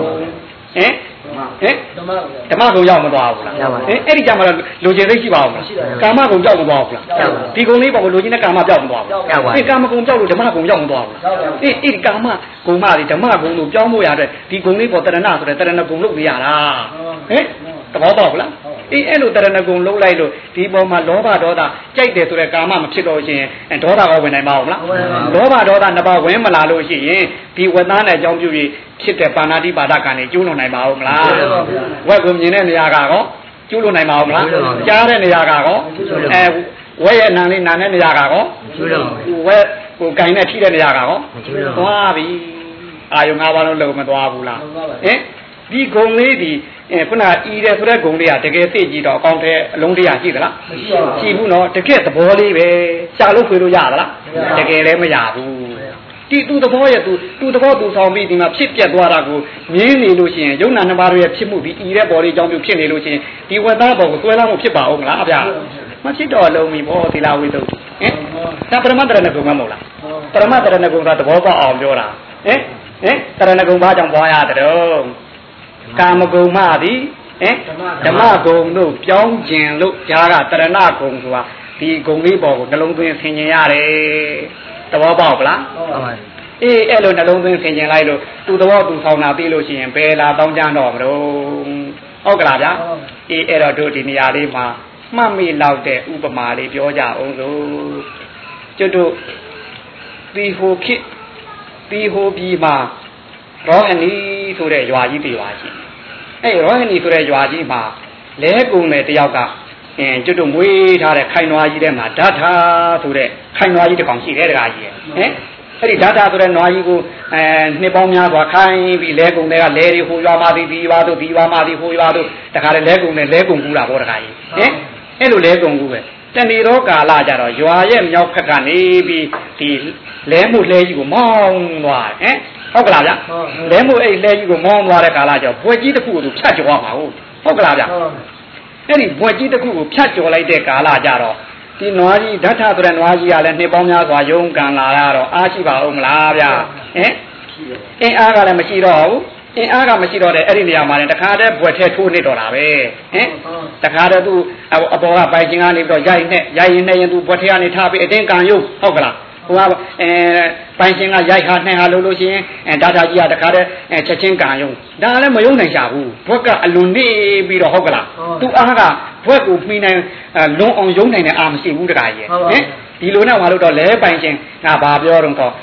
ဓမ္မဂုံရောက်မသွားဘူးလားအဲ့ဒီကြမှာလူကျင်သိရှိပါဦးလားကာမဂုံကြောက်မသွားဘူးလားဒီဂုံလေးပေါ့ကိုလူကျင်တဲ့ကာမပြောက်မသွားဘူးကာမဂုံကြောက်လို့ဓမ္မဂုံရောက်မသွားဘူးလားအဲ့ဒီကာမဂုံမတွေဓမ္မဂုံလို့ပြောင်းဖို့ရတဲ့ဒီဂုံလေးပေါ့တရဏဆိုတဲ့တရဏဂုံလုပ်ပြရတာသဘောပေါက်လားအဲ့လိုတရဏဂုံလုံးလိုက်လို့ဒီပေါ်မှာလောဘဒေါသကြိုက်တယ်ဆိုတဲ့ကာမမဖြစ်တော့ရှင်ဒေါသကဝင်နိုင်ပါဦးမလားလောဘဒေါသနှစ်ပါးဝင်မလာလို့ရှိရင်ဒီဝတ္တနဲ့အကြောင်းပြုပြီးဖြစ်တဲ့ပါဏာတိပါဒကံတွေကျိုးလွန်နိုင်ပါဦးမလားဝက်ကိုမြင်တဲ့နေရာကတော့ကျိုးလွန်နိုင်ပါဦးမလားကြားတဲ့နေရာကတော့ဝက်ရဲ့နာလေးနာတဲ့နေရာကတော့ဝက်ကိုကင်နဲ့ထိတဲ့နေရာကတော့သွားပြီအာယုံ၅ပါးလုံးလုံးမသွားဘူးလားဒီဂုံလေးဒီခုနဤတယ်ဆိုတဲ့ဂုံလေးကတကယ်သိကြည့်တော့အကောင့်ထဲအလုံးတရားရှိသလားရှိဘူးနော်တကယ်သဘောလေးပဲရှာလို့ဖွေလို့ရသလားတကယ်လည်းမရဘူးဒီသူသဘောရဲ့သူသဘောသူဆောင်ပြီးဒီမှာဖြစ်ပြက်သွားတာကိုမြင်နေလို့ရှိရင်ယုံနာနှစ်ပါးရဲ့ဖြစ်မှုဒီဤတဲ့ပေါ်လေးအကြောင်းပြုဖြစ်နေလို့ရှိရင်ဒီဝတ္တဘောကိုဆွဲလာမှုဖြစ်ပါဦးမလားဗျာမဖြစ်တော့လုံးပြီဘောသီလဝိသုဒ္ဓဒါပရမတ္တရဏဂုံမဟုတ်လားပရမတ္တရဏဂုံကသဘောပေါက်အောင်ပြောတာတရဏဂုံဘာကြောင့်ပွားရတယ်တော့ကာမဂုံမသည်ဓမ္မဂုံတို့ပြောင်းကျင်လို့ကြားကတရဏဂုံဆိုတာဒီဂုံလေးပေါ်ကိုနှလုံးသွင်းဆင်ခြင်ရတယ်သဘောပေါက်ပလားအဲ့လိုနှလုံးသွင်းဆင်ခြင်လိုက်လို့သူသဘောသူဆောင်တာသိလို့ရှိရင်ဘယ်လာတောင်းကြတော့မလို့ဟုတ်ကလားဗျာအဲ့တော့တို့ဒီနေရာလေးမှာမှတ်မိလောက်တဲ့ဥပမာလေးပြောကြအောင်ဆိုကျွတ်တို့ဒီဟိုခေတ်ဒီဟိုပြီးမှာရောဟဏီဆိုတဲ့ရွာကြီးတွေပါရှိရောဟဏီဆိုတဲ့ရွာကြီးမှာလဲကုန်တဲ့တယောက်ကကျွတ်တို့မွေးထားတဲ့ခိုင်နွားကြီးထဲမှာဓာထာဆိုတဲ့ခိုင်နွားကြီးတစ်ကောင်ရှိတယ်တကားကြီးအဲ့ဒီဓာထာဆိုတဲ့နွားကြီးကိုနှစ်ပေါင်းများစွာခိုင်းပြီးလဲကုန်တဲ့ကလဲတွေဟိုရွာမှာဒီရွာတို့ဒီရွာမှာဒီဟိုရွာတို့တခါလဲကုန်တယ်လဲကုန်ကူတာပေါ့တကားကြီးအဲ့လိုလဲကုန်ကူပဲတဏီရောကာလကြတော့ရွာရဲ့မြောက်ဖက်ကနေပြီးဒီလဲမှုလဲကြီးကိုမောင်းသွားဟုတ်ကလားဗျလဲမှုအဲ့လဲကြီးကိုမောင်းသွားတဲ့ကာလကျတော့ဘွယ်ကြီးတစ်ခုကိုသူဖြတ်ကျော်မှာဟုတ်ကလားဗျအဲ့ဒီဘွယ်ကြီးတစ်ခုကိုဖြတ်ကျော်လိုက်တဲ့ကာလကျတော့ဒီနွားကြီးဓာတ်ထဆိုတဲ့နွားကြီးကလည်းနှစ်ပေါင်းများစွာယုံကန်လာရတော့အားရှိပါဦးမလားဗျအင်းအားကလည်းမရှိတော့ဘူးအင်းအားကမရှိတော့တဲ့အဲ့ဒီနေရာမှာလည်းတခါတည်းဘွယ်ထဲထိုးနေတော့တာပဲတခါတည်းသူအပေါ်ကပိုင်ချင်းကနေပြီးတော့ရိုက်ရင်နဲ့ရင်သူဘွယ်ထဲကနေထားပြီးအတင်းကန်ယုံဟုတ်ကလားဟိုကပိုင်ရှင်ကရိုက်ဟာနှဲဟာလို့လို့ရှိရင်ဓာတာကြီးကတခါတည်းချက်ချင်းကန်ယုံဒါလည်းမယုံနိုင်ရှာဘူးဘွက်ကအလွန်နေပြီးတော့ဟုတ်ကလားသူအားကဘွက်ကိုမှီနိုင်လွန်အောင်ယုံနိုင်တဲ့အာမရှိဘူးတခါကြီးဒီလိုနဲ့ဟောလို့တော့လဲပိုင်ရှင်ကဘာပြောတော့တော့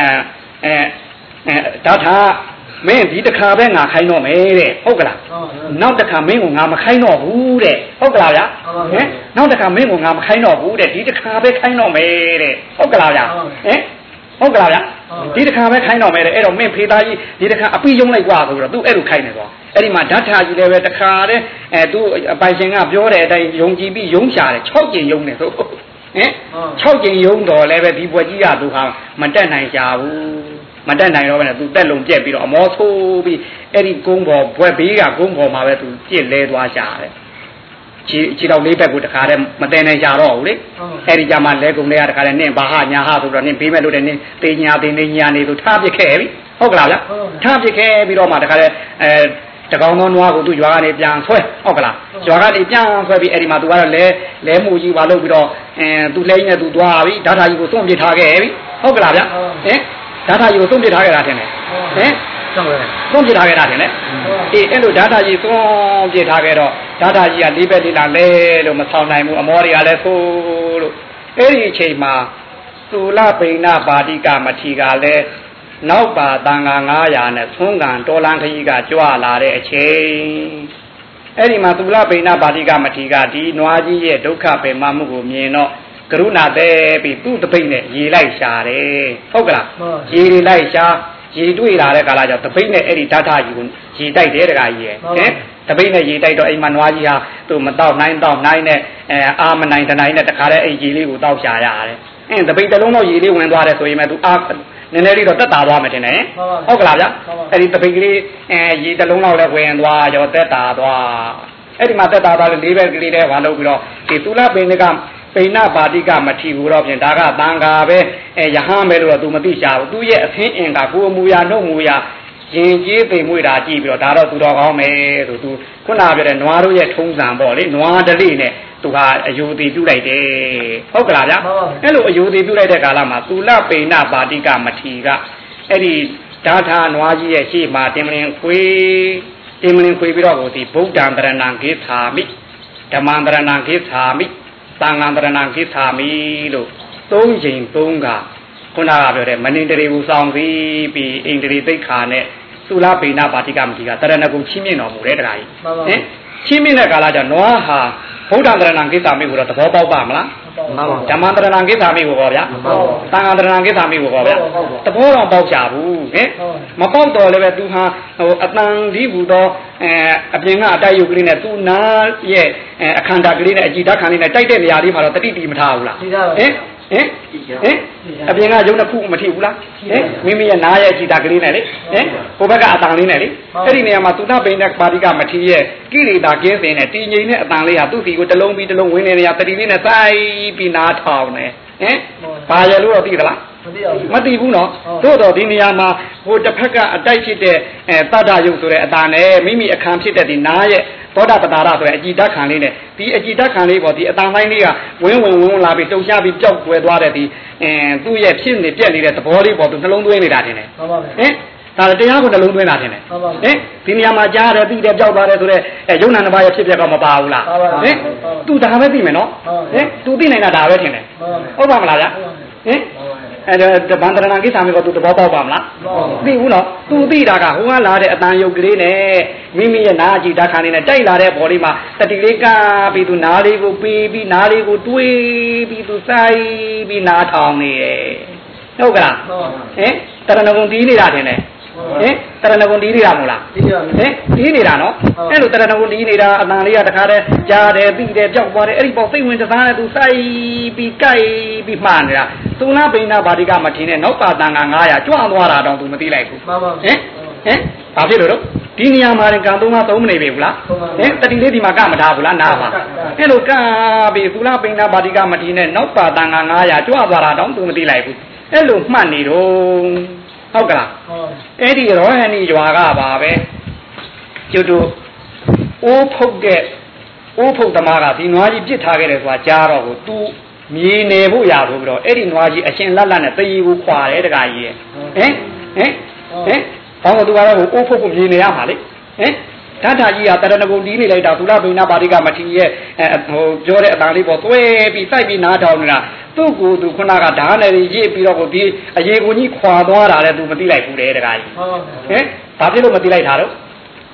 ဓာတာမင်းဒီတစ်ခါပဲငါခိုင်းတော့မယ်တဲ့ဟုတ်ကလားနောက်တစ်ခါမင်းကိုငါမခိုင်းတော့ဘူးတဲ့ဟုတ်ကလားဗျာနောက်တစ်ခါမင်းကငါမခိုင်းတော့ဘူးတဲ့ဒီတစ်ခါပဲခိုင်းတော့မယ်တဲ့ဟုတ်ကလားဗျဟုတ်ကလားဗျဒီတစ်ခါပဲခိုင်းတော့မယ်တဲ့အဲ့တော့မင်းဖေသားကြီးဒီတစ်ခါအပိယုံလိုက်กว่าဆိုတော့သူအဲ့လိုခိုင်းနေသွားအဲ့ဒီမှာဓာတ်ထာကြီးလည်းပဲတစ်ခါတဲ့သူအပိုင်ရှင်ကပြောတဲ့အတိုင်းယုံကြည်ပြီးယုံရှာတယ်6ကြိမ်ယုံတယ်ဆို6ကြိမ်ယုံတော့လည်းပဲဒီဘွက်ကြီးကသူဟာမတက်နိုင်ကြဘူးမတက်နိုင်တော့ပဲသူတက်လုံးပြက်ပြီးတော့အမောဆိုးပြီးအဲ့ဒီကုန်းပေါ်ဘွက်ဘေးကကုန်းပေါ်မှာပဲသူပြစ်လဲသွားရှာတယ်ခြေတော်လေးဘက်ကိုတခါတည်းမတည်နိုင်ကြတော့ဘူးလေအဲ့ဒီကြမှာလဲကုန်းတွေကတခါတည်းနင့်ဘာဟာညာဟာဆိုတော့နင့်ပေးမဲ့လို့တဲ့နင့်တေညာတေနေညာနေဆိုထားပစ်ခဲ့ပြီဟုတ်ကလားဗျထားပစ်ခဲ့ပြီးတော့မှတခါတည်းတကောင်သောနွားကိုသူရွာကနေပြန်ဆွဲဟုတ်ကလားရွာကနေပြန်ဆွဲပြီးအဲ့ဒီမှာသူကတော့လဲမှုကြီးပါလို့ပြီးတော့သူလဲနေသူသွားပြီဓာတ်ထာကြီးကိုသွန့်ပစ်ထားခဲ့ပြီဟုတ်ကလားဗျဓာတ်ထာကြီးကိုသွန့်ပစ်ထားခဲ့တာထင်တယ်သွန့်ပစ်ထားခဲ့တာထင်တယ်အဲ့လိုဓာတ်ထာကြီးသွန့်ပစ်ထားခဲ့တော့ဓာတ်ထာကြီးကလေးပဲလေးလာလဲလို့မဆောင်နိုင်ဘူးအမောတွေကလည်းဆိုးလို့အဲ့ဒီအချိန်မှာသုလပိဏပါတိကမထီကလည်းနောက်ပါတန်ခါ900နဲ့သုံးကန်တော်လန်ခကြီးကကြွလာတဲ့အချိန်အဲ့ဒီမှာသုလပိဏပါတိကမထီကဒီနွားကြီးရဲ့ဒုက္ခပင်မမှုကိုမြင်တော့ကရုဏာတဲ့ပြီးသူ့တပိတ်နဲ့ရေလိုက်ရှာတယ်ဟုတ်ကလားရေတွေလိုက်ရှာရေတွေ့လာတဲ့ကာလကျတော့တပိတ်နဲ့အဲ့ဒီဓာတ်ထကြီးကိုရေတိုက်တယ်တခါကြီးရဲ့တပိတ်နဲ့ရေတိုက်တော့အိမ်မှာနွားကြီးဟာသူ့မတော့နိုင်နဲ့အာမနိုင်တနိုင်နဲ့တခါတည်းအဲ့ရေလေးကိုတောက်ရှာရတယ်တပိတ်တစ်လုံးတော့ရေလေးဝင်သွားတယ်ဆိုရင်မှသူအာနည်းနည်းလေးတော့တက်တာသွားမယ်ထင်တယ်ဟုတ်ကလားဗျအဲ့ဒီတပိတ်ကလေးရေတစ်လုံးလောက်လည်းဝင်သွားရောတက်တာသွားအဲ့ဒီမှာတက်တာသွားလေးပဲကလေးတည်းဘာလုပ်ပြီးတော့ဒီသုလပိဏကပိဏပါတိကမထီဘူးတော့ဖြင့်ဒါကတန်ခါပဲယဟန်ပဲလို့တော့သူမသိရှာဘူးသူရဲ့အသင်းအင်ကကိုယ်မူရာနှုတ်မူရာရင်ကြီးသိမ်မွေတာကြည့်ပြီးတော့ဒါတော့သူတော်ကောင်းမယ်ဆိုသူခုနပြောတဲ့နွားတို့ရဲ့ထုံးစံပေါ့လေနွားတလိနဲ့သူဟာအယုတိပြုလိုက်တယ်ဟုတ်ကလားဗျအဲ့လိုအယုတိပြုလိုက်တဲ့ကာလမှာသုလပိဏပါတိကမထီကအဲ့ဒီဓာထာနွားကြီးရဲ့ရှေ့မှာတင်မလင်ခွေပြီးတော့ကိုဒီဗုဒ္ဓံတရဏံကိသာမိဓမ္မံတရဏံကိသာမိသံဃာတရဏံကိသာမိလို့3ချိန်3ခါခုနကပြောတဲ့မနိတရီဘူဆောင်ပြီးအိန္ဒြေသိက္ခာနဲ့သုလပိဏပါတိကမတိကတရဏဂုံချင်းမြင့်တော်မူတဲ့တရားကြီးချင်းမြင့်တဲ့ကာလကျနွားဟာဗုဒ္ဓတရဏံကိသာမိကိုတော့သဘောပေါက်ပါမလားဓမ္မတရဏံကိသာမိကိုဟောဗျာသံဃာတရဏံကိသာမိကိုဟောဗျာသဘောတော့ပေါက်ကြဘူးမပေါက်တော့လည်းပဲသူဟာအတန်ဒီဘူးတော့အပြင်ကအတိုက်ရုပ်ကလေးနဲ့သူနာရဲ့အခန္ဓာကလေးနဲ့အကြည်ဓာတ်ခံလေးနဲ့တိုက်တဲ့နေရာလေးမှာတော့တတိတိမထားဘူးလားအပြင်ကရုပ်နှစ်ခုမထိဘူးလားမိမိရဲ့နားရဲ့ကြည်တာကလေးနဲ့လေဟိုဘက်ကအတန်လေးနဲ့လေအဲ့ဒီနေရာမှာသုဏပိဏပါတိကမထီရဲ့ကိရိတာကင်းစင်နဲ့တည်ငြိမ်တဲ့အတန်လေးဟာသူ့စီကိုတစ်လုံးပြီးတစ်လုံးဝင်နေနေရတတိလေးနဲ့စိုက်ပြီးနားထောင်နေဘာရလို့တော့သိသလားမသိဘူးနော်တို့တော့ဒီနေရာမှာဟိုတစ်ဖက်ကအတိုက်ဖြစ်တဲ့တတ္တယုတ်ဆိုတဲ့အတန်နဲ့မိမိအခမ်းဖြစ်တဲ့ဒီနားရဲ့သောတာပတာရဆိုတဲ့အကြည်ဓာတ်ခံလေးနဲ့ဒီအကြည်ဓာတ်ခံလေးပေါ့ဒီအတန်တိုင်းလေးကဝင်းလာပြီးတုံရှားပြီးကြောက်ွယ်သွားတဲ့ဒီသူ့ရဲ့ဖြစ်နေပြက်နေတဲ့သဘောလေးပေါ့သူနှလုံးသွင်းနေတာတင်တယ်ဒါတရားကိုနှလုံးသွင်းတာတင်တယ်ဒီနေရာမှာကြားတယ်ပြီးတယ်ကြောက်သွားတယ်ဆိုတဲ့ယုံနာနှစ်ပါးရဲ့ဖြစ်ပျက်ကမပါဘူးလားသူဒါပဲသိမယ်နော်သူသိနိုင်တာဒါပဲတင်တယ်ဟုတ်ပါမလားဗျအဲ့ဒါဗန္ဒရဏကိစ္စမျိုးကသူသဘောပေါက်ပါမလားသိဘူးနော်သူသိတာကဟိုကလာတဲ့အတန်ယုတ်ကလေးနဲ့မိမိရဲ့နားအကြည့်ဓာတ်ခါနေနဲ့တိုက်လာတဲ့ဘော်လေးမှာတတိလေးကပြီးသူနားလေးကိုပြီးပြီးနားလေးကိုတွေးပြီးသူစိုက်ပြီးနားထောင်နေတယ်ဟုတ်ကလားတရဏဂုံတီးနေတာထင်တယ်တရဏဂုံတီးနေတာမဟုတ်လားတီးနေတာနော်အဲ့လိုတရဏဂုံတီးနေတာအတန်လေးကတခါတည်းကြားတယ်ပြီးတယ်ကြောက်သွားတယ်အဲ့ဒီပေါ့စိတ်ဝင်စားတဲ့သူစိုက်ပြီးကြိုက်ပြီးမှားနေတာသုဏပိဏပါတိကမထီနဲ့နောက်ပါတန်ခါ900ကြွသွားတာတော့သူမသိလိုက်ဘူးဘာဖြစ်လို့တော့ဒီနေရာမှာကံသုံးကသုံးမနေပြီဘူးလားတတိလေးဒီမှာကမထားဘူးလားနားပါအဲ့လိုကပြီးသုဏပိဏပါတိကမထီနဲ့နောက်ပါတန်ခါ900ကြွသွားတာတော့သူမသိလိုက်ဘူးအဲ့လိုမှတ်နေတော့ဟုတ်ကလားအဲ့ဒီရောဟန်ဒီရွာကပါပဲကျွတ်တို့အိုးဖုတ်သမားကဒီနွားကြီးပြစ်ထားခဲ့တယ်ဆိုတာကြားတော့ကိုသူမြေနေဖို့ရဆိုပြီးတော့အဲ့ဒီနွားကြီးအရှင်လက်နဲ့တရီကိုခွာတယ်တခါကြီးရဲ့ဘောင်းကသူကတော့အိုးဖုတ်ကိုမြေနေရမှာလေဓာတ်ဓာကြီးကတရဏဂုံတီးနေလိုက်တာသုလပိဏပါတိကမထီရဲ့ဟိုပြောတဲ့အတန်လေးပေါ့သွဲပြီးစိုက်ပြီးနားထောင်နေတာသူ့ကိုသူခုနကဓာတ်နဲ့ရေးပြီးတော့ကိုဒီအရေကိုကြီးခွာသွားတာလည်းသူမသိလိုက်ဘူးတဲ့တခါကြီးဘာဖြစ်လို့မသိလိုက်တာတော့ဟ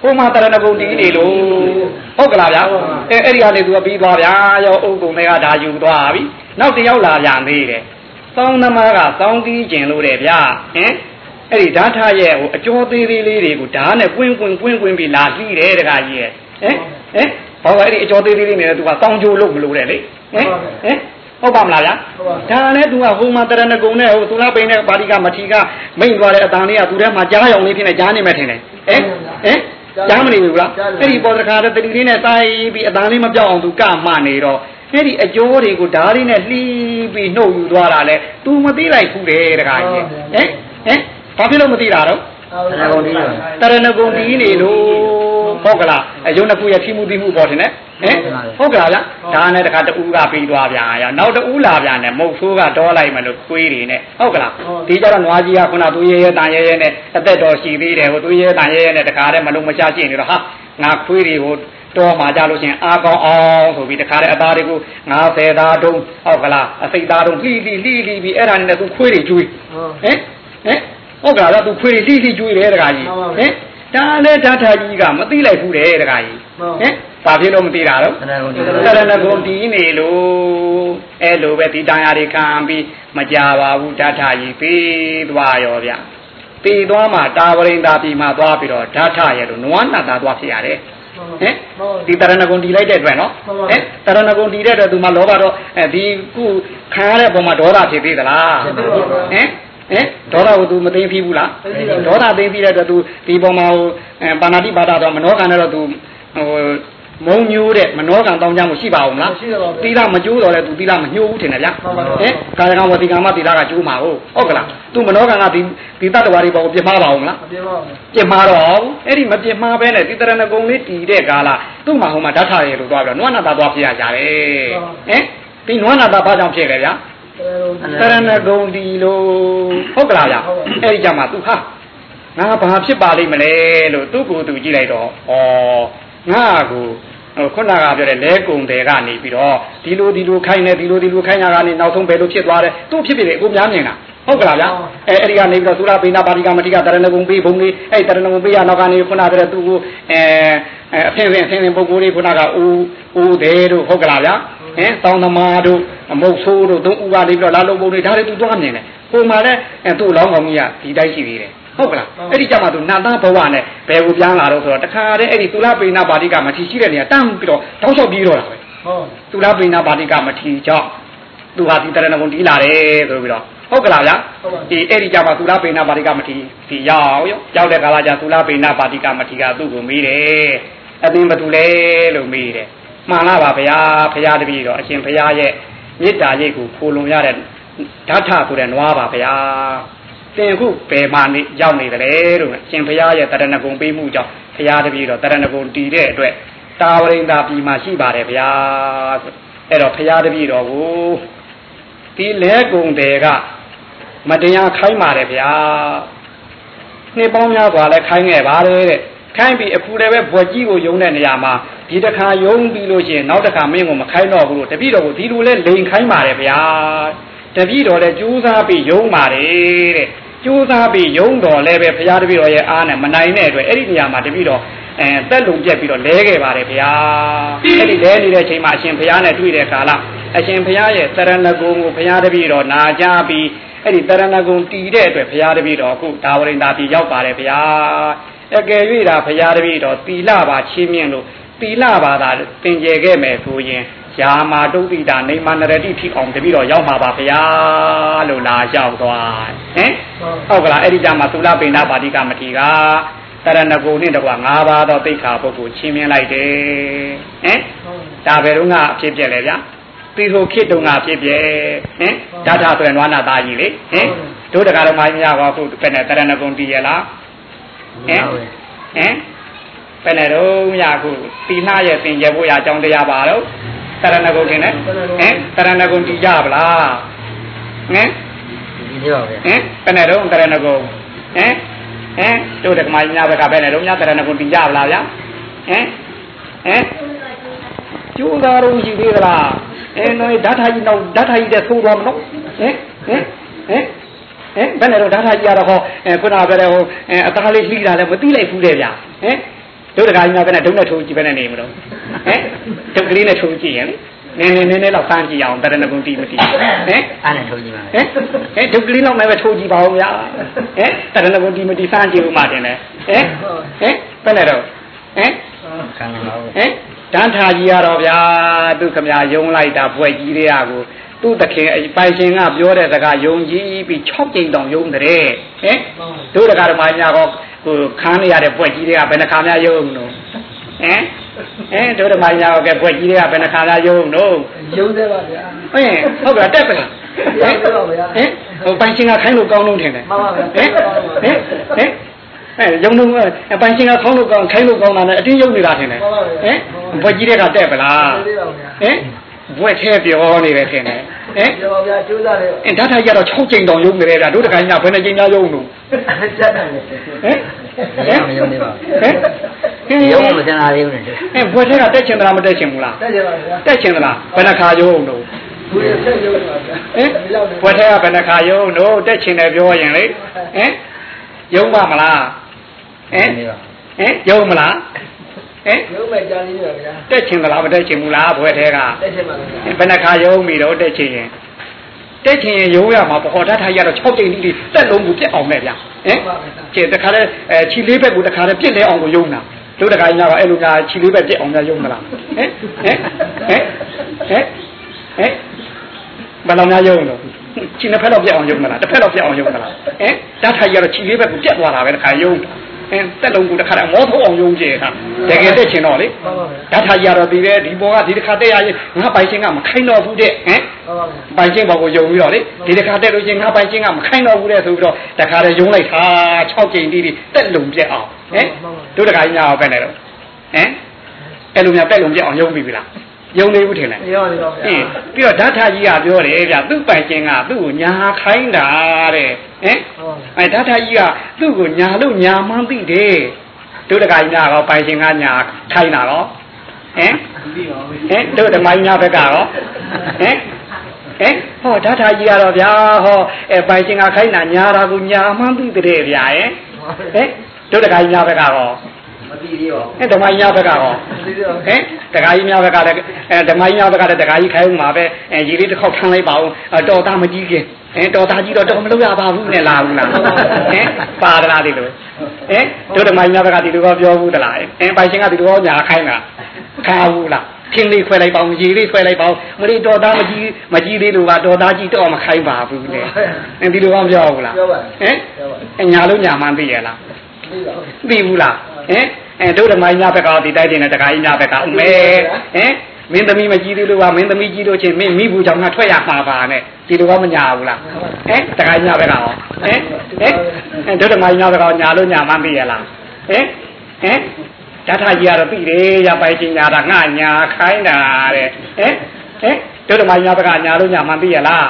ဟိုမှာတရဏဂုံတီးနေလို့ဟုတ်ကလားဗျာအဲ့ဒီကနေသူကပြီးသွားဗျာရောအုပ်ကုံတွေကဒါယူသွားပြီနောက်တစ်ယောက်လာပြန်သေးတယ်စောင်းသမားကစောင်းတီးကျင်လို့တယ်ဗျာဟင်အဲ့ဒီဓာထရဲ့ဟိုအကျော်သေးသေးလေးတွေကိုဓာနဲ့ကွင်းပြီးလာပြီးတယ်တခါကြီးရဲ့ဟင်ဘာလို့အဲ့ဒီအကျော်သေးသေးလေးနဲ့သူကစောင်းကြိုးလို့မလို့တယ်လေဟင်ဟုတ်ပါမလားဗျာဒါနဲ့သူကဟိုမှာတရဏဂုံနဲ့ဟိုသူလားပိန်နဲ့ပါဠိကမထီကမိန်သွားတဲ့အတန်လေးကသူထဲမှာကြားရောင်လေးဖြစ်နေကြားနေမှထင်တယ်ဟင်ကြားမနေဘူးလားအဲ့ဒီပေါ်တခါတတိလေးနဲ့တိုင်းပြီးအတန်လေးမပြောက်အောင်သူကမှနေတော့အဲ့ဒီအကျိုးတွေကိုဓာလေးနဲ့လှီးပြီးနှုတ်ယူသွားတာလဲသူမသိလိုက်ဘူးတဲ့တခါကြီးဘာဖြစ်လို့မသိတာတော့တရဏဂုံတီးနေလို့ဟုတ်ကလားအယုံတစ်ခုရဲ့ထိမှုသိမှုပေါ်တယ်နဲ့ဟုတ်ကလားဗျဒါနဲ့တခါတူကပြီးသွားပြန်ရနောက်တူလာပြန်တယ်မုတ်ဆိုးကတော့လိုက်မလို့ခွေးတွေနဲ့ဟုတ်ကလားဒီကြတော့နွားကြီးကခုနသူရဲတန်ရဲနဲ့အသက်တော်ရှိသေးတယ်ဟိုသူရဲတန်ရဲနဲ့တခါတည်းမလုံးမချရှိနေတော့ဟာငါခွေးတွေကိုတော်မှာကြလို့ချင်းအားကောင်းအောင်ဆိုပြီးတခါတည်းအသားတွေကို90သားတုံးဟုတ်ကလားအစိတ်သားတုံးလှီးပြီးအဲ့ဒါနဲ့သူခွေးတွေကျွေးဟုတ်ကလားသူခွေးတွေလှီးကျွေးတယ်တခါကြီးဒါနဲ့ဓာထာကြီးကမသိလိုက်ဘူးတဲ့တခါကြီးဘာဖြစ်လို့မသိတာတော့တရဏဂုံတီးနေလို့အဲ့လိုပဲဒီတရားတွေခံပြီးမကြပါဘူးဓာထာကြီးပြီးသွားရောဗျပြီးသွားမှတာဝရိန္ဒာပြည်မှာသွားပြီးတော့ဓာထာရဲ့လို့နဝနာတာသွားဖြစ်ရတယ်ဒီတရဏဂုံတီးလိုက်တဲ့အတွက်နော်တရဏဂုံတီးတဲ့အတွက်သူမှလောဘတော့ဒီခုခံရတဲ့ပုံမှာဒေါသဖြစ်သေးသလားဒေါသကိုသူမသိဖြစ်ဘူးလားဒေါသသိပြီးတဲ့အတွက်သူဒီပုံမှာပါဏာတိပါဒတော့မနောကံနဲ့တော့သူဟိုမုံညိုးတဲ့မနောကံတောင်းကြမှုရှိပါအောင်လားသီလမကျိုးတော့လေသူသီလမညှိုးဘူးထင်တယ်ဗျာကာယကံဝတိကံမသီလကကျိုးမှာဟုတ်ကလားသူမနောကံကဒီတတ္တဝါတွေပေါ်ပြစ်မှားပါအောင်လားပြစ်မှားတော့အဲ့ဒီမပြစ်မှားပဲနဲ့ဒီတရဏဂုံလေးတည်တဲ့ကာလသူ့မှာဟိုမှာဓာတ်ထရလို့သွားပြီးတော့နွားနာတာသွားဖြစ်ရကြတယ်ဒီနွားနာတာဘာကြောင့်ဖြစ်လဲဗျာတရဏဂုံတီလို့ဟုတ်ကလားဗျအဲ့ဒီကြမှာသူဟာငါဘာဖြစ်ပါလိမ့်မလဲလို့သူ့ကိုယ်သူကြည့်လိုက်တော့ငါကိုခုနကပြောတဲ့လဲကုံတယ်ကနေပြီးတော့ဒီလိုခိုင်းနေဒီလိုခိုင်းတာကနေနောက်ဆုံးဘယ်လိုဖြစ်သွားတယ်သူ့ဖြစ်ဖြစ်လေအခုများမြင်တာဟုတ်ကလားဗျအဲ့ဒီကနေပြီးတော့သုရပိဏပါဠိကမတိကတရဏဂုံပေးဘုံလေးအဲ့တရဏဂုံပေးရနောက်ကနေခုနပြောတဲ့သူကိုအဖင်ပုဂ္ဂိုလ်လေးခုနကဦးတယ်တို့ဟုတ်ကလားဗျတောင်းသမားတို့အမုတ်ဆိုးတို့သုံးဦးကလေးပြီးတော့လာလုံးပုံတွေဒါတွေသူသွားမြင်တယ်ပုံမှာလည်းသူ့လောင်းကောင်ကြီးကဒီတိုက်ရှိသေးတယ်ဟုတ်ကလားအဲ့ဒီကြမှာသူနတ်သားဘဝနဲ့ဘယ်ကိုပြန်လာတော့ဆိုတော့တခါတည်းအဲ့ဒီသုလပိဏပါဠိကမထီရှိတဲ့နေရာတန်းပြီးတော့တောက်လျှောက်ပြီးတော့တာပဲသုလပိဏပါဠိကမထီကြောင့်သူဟာဒီတရဏဂုံတီးလာတယ်ဆိုပြီးတော့ဟုတ်ကလားဗျာဒီအဲ့ဒီကြမှာသုလပိဏပါဠိကမထီဒီရောက်တဲ့ကာလကျသုလပိဏပါဠိကမထီကသူ့ကိုမေးတယ်အသင်ဘသူလဲလို့မေးတယ်မှန်လားပါဗျာဖရာတပည့်တော့အရှင်ဖရာရဲ့မေတ္တာရိပ်ကိုခိုလုံရတဲ့ဓာတ်ထဆိုတဲ့နွားပါဗျာသင်ခုဘယ်မှာနေရောက်နေတယ်လို့အရှင်ဖရာရဲ့တရဏဂုံပေးမှုကြောင့်ဖရာတပည့်တော့တရဏဂုံတည်တဲ့အတွက်တာဝရိန္ဒာပြည်မှာရှိပါတယ်ဗျာအဲ့တော့ဖရာတပည့်တော်ကိုဒီလဲကုံတွေကမတရားခိုင်းပါတယ်ဗျာနှစ်ပေါင်းများစွာလဲခိုင်းခဲ့ပါလေတဲ့ခိုင်းပြီးအခုလည်းပဲဘွက်ကြီးကိုယုံတဲ့နေရာမှာဒီတစ်ခါယုံပြီးလို့ရှိရင်နောက်တစ်ခါမင်းကိုမခိုင်းတော့ဘူးလို့တပည့်တော်ကိုဒီလိုလဲလိန်ခိုင်းပါတယ်ဗျာတပည့်တော်လည်းကြိုးစားပြီးယုံပါတယ်တဲ့ကြိုးစားပြီးယုံတော်လည်းပဲဘုရားတပည့်တော်ရဲ့အားနဲ့မနိုင်တဲ့အတွက်အဲ့ဒီနေရာမှာတပည့်တော်တက်လုံပြက်ပြီးတော့လဲခဲ့ပါတယ်ဗျာအဲ့ဒီလဲနေတဲ့အချိန်မှာအရှင်ဘုရားနဲ့တွေ့တဲ့ကာလအရှင်ဘုရားရဲ့တရဏဂုံကိုဘုရားတပည့်တော်နာကြားပြီးအဲ့ဒီတရဏဂုံတည်တဲ့အတွက်ဘုရားတပည့်တော်အခုဒါဝရိန္ဒာပြည်ရောက်ပါတယ်ဗျာအကယ်၍ဒါဘုရားတပည့်တော်သီလပါချင်းမြင့်လို့သီလပါသာသင်ကျဲခဲ့မယ်ဆိုရင်ယာမာတုတိတာနေမနရတိထိအောင်တပည့်တော်ရောက်မှာပါဗျာလို့လာရောက်သွားဟုတ်ကလားအဲ့ဒီကြမှာသုလပိဏပါဠိကမတိကတရဏဂုံနဲ့တကွာ၅ပါးသောသိက္ခာပုဂ္ဂိုလ်ချင်းမြင်လိုက်တယ်ဒါဘယ်တော့ကအဖြစ်ပြက်လဲဗျာသီဆိုခေတုံကဖြစ်ပြက်ဓာတ်ဆိုရင်နွားနာသားကြီးလေတို့တကားတော့မများပါဘူးဘယ်နဲ့တရဏဂုံတည်ရလားဘယ်နဲ့တော့ရခုသီလရဲ့သင်ကျဖို့ရအကြောင်းတရားပါတော့တရဏဂုံတင်နဲ့တရဏဂုံတည်ကြပါလားဒီပါပဲဘယ်နဲ့တော့တရဏဂုံတို့တက္ကမကြီးများဘက်ကဘယ်နဲ့တော့များတရဏဂုံတည်ကြပါလားဗျာကျိုးသားတော့ရှိသေးသလားနော်ဓာတ်ထာကြီးတော့ဓာတ်ထာကြီးတဲ့သိုးသွားမလို့ဘယ်နဲ့တော့ဓာတ်ထာကြီးရတော့ဟောခုနကပြောတဲ့ဟိုအသားလေးလှီးတာလည်းမသိလိုက်ဘူးတဲ့ဗျာတို့တကားကြီးကပဲနဲ့ဒုနဲ့ထိုးကြည့်ပဲနဲ့နေမလို့ဟမ်ဒုကလေးနဲ့ထိုးကြည့်ရင်နည်းလောက်စမ်းကြည့်အောင်တရဏဂုံတီးမတီးဟမ်အားနဲ့ထိုးကြည့်ပါဟမ်ဒုကလေးလောက်နဲ့ပဲထိုးကြည့်ပါဦးဗျာဟမ်တရဏဂုံတီးမတီးစမ်းကြည့်ဦးမှတင်တယ်ဟမ်ဘယ်နဲ့တော့ဟမ်ခံပါဦးဟမ်တန်းထာကြီးရတော့ဗျာသူခမယုံလိုက်တာဘွဲ့ကြီးတွေကကိုသူ့တခင်ပိုင်ရှင်ကပြောတဲ့စကားယုံကြည်ပြီး6ကြိမ်တောင်ယုံတဲ့ဟမ်တို့တကားဓမ္မညာကောဟိုခန်းနေရတဲ့ဘွဲ့ကြီးတွေကဘယ်နှခါများယုံလို့ဟမ်တို့ဓမ္မညာကောကဲဘွဲ့ကြီးတွေကဘယ်နှခါများယုံလို့ယုံတယ်ပါဗျာဟုတ်ကဲ့တက်ပလားဟုတ်ပါဗျာဟိုပိုင်ရှင်ကခိုင်းလို့ကောင်းလုံးထင်တယ်မှန်ပါဗျာယုံတော့ပိုင်ရှင်ကခေါင်းလို့ကောင်းခိုင်းလို့ကောင်းတာနဲ့အတင်းယုံနေတာထင်တယ်ဘွဲ့ကြီးတွေကတက်ပလားဘွဲ့ထဲပြောနေတယ်ထင်တယ်ပြောပါဗျာကျိုးစားတယ်ဓာတ်ထိုက်ကြတော့6ကြိမ်တောင်ယုံနေတယ်ဗျာတို့တခိုင်းကဘယ်နှကြိမ်များယုံလို့စက်တယ်မယုံနေပါယုံမစင်လာသေးဘူးနဲ့ဘွဲ့ထဲကတက်ချင်သလားမတက်ချင်ဘူးလားတက်ချင်ပါဗျာတက်ချင်သလားဘယ်နှခါယုံလို့ဘူးရဆက်ယုံပါဗျာဘွဲ့ထဲကဘယ်နှခါယုံလို့တက်ချင်တယ်ပြောရင်လေယုံပါမလားယုံမလားယုံမဲ့ကြားလေးပါဗျာတက်ချင်သလားမတက်ချင်ဘူးလားဘွဲ့ထဲကတက်ချင်ပါဗျာဘယ်နှခါယုံပြီတော့တက်ချင်ရင်ယုံရမှာပေါ့ဓာတ်ထားရတော့6ကြိမ်တိတက်လုံးကိုပြက်အောင်နဲ့ဗျာကျတခါလဲခြီလေးဘက်ကိုတခါလဲပြက်လဲအောင်ကိုယုံတာတို့တခါကြီးကတော့အဲ့လိုများခြီလေးဘက်ပြက်အောင်များယုံမလားဘယ်လောက်များယုံလို့ခြီနှစ်ဖက်တော့ပြက်အောင်ယုံမလားတစ်ဖက်တော့ပြက်အောင်ယုံမလားဓာတ်ထားရတော့ခြီလေးဘက်ကိုပြက်သွားတာပဲတခါယုံတက်လုံးကိုတခါတော့မောထုတ်အောင်ယုံကြတာတကယ်တက်ချင်တော့လေဓာတ်ထားရတော့ဒီပဲဒီဘောကဒီတစ်ခါတက်ရရင်ငါပိုင်ရှင်ကမခိုင်းတော့ဘူးတဲ့ပိုင်ရှင်ဘောကိုယုံပြီးတော့လေဒီတစ်ခါတက်လို့ချင်းငါပိုင်ရှင်ကမခိုင်းတော့ဘူးတဲ့ဆိုပြီးတော့တခါတော့ယုံလိုက်တာ6ကြိမ်တိတိတက်လုံးပြက်အောင်တို့တခါကြီးညာပဲနဲ့တော့အဲ့လိုများတက်လုံးပြက်အောင်ယုံပြီလားယုံနေဘူးထင်တယ်ယုံနေပါဗျာပြီးတော့ဓာတ်ထားကြီးကပြောတယ်ဗျသူ့ပိုင်ရှင်ကသူ့ကိုညာခိုင်းတာတဲ့ဓာတ်ထားကြီးကသူ့ကိုညာလို့ညာမှန်းသိတယ်တို့တခါကြီးကတော့ပိုင်ရှင်ကညာခိုင်းတာတော့တို့ဓမ္မကြီးများဘက်ကတော့ဟောဓာတ်ထားကြီးကတော့ဗျာဟောပိုင်ရှင်ကခိုင်းတာညာတာကိုညာမှန်းသိတဲ့ဗျာတို့တခါကြီးများဘက်ကတော့မသိသေးပါဘူးဓမ္မကြီးများဘက်ကတော့တခါကြီးများဘက်ကလည်းဓမ္မကြီးများဘက်ကလည်းတခါကြီးခိုင်းဦးမှာပဲရေလေးတစ်ခေါက်ထမ်းလိုက်ပါဦးတော်သားမကြီးခင်တော်သားကြီးတော့မလုပ်ရပါဘူးနဲ့လာဘူးလားပါဒလားဒီလိုတို့ဓမ္မကြီးများဘက်ကဒီလိုပြောဘူးတလားပိုင်ရှင်ကဒီလိုညာခိုင်းတာခါဘူးလားခင်းလေးခွဲလိုက်ပါဦးရေလေးခွဲလိုက်ပါဦးမလေးတော်သားမကြီးသေးလို့ပါတော်သားကြီးတော့မခိုင်းပါဘူးလေဒီလိုပြောဘူးလားပြောပါညာလို့ညာမှန်းသိရလားသိဘူးလားတို့ဓမ္မကြီးများဘက်ကဒီတိုက်တင်တဲ့တခါကြီးများဘက်ကဥမဲမင်းသမီးမကြီးသေးလို့ပါမင်းသမီးကြီးလို့ချင်းမင်းမိဘူးကြောင့်ငါထွက်ရမှာပါနဲ့ဒီလိုကမညာဘူးလားတခါကြီးများဘက်ကရောတို့ဓမ္မကြီးများဘက်ကညာလို့ညာမှန်းသိရလားဓာတ်ထားကြီးကတော့သိတယ်ရပိုင်ချင်းညာတာငါညာခိုင်းတာတဲ့တို့ဓမ္မကြီးများဘက်ကညာလို့ညာမှန်းသိရလား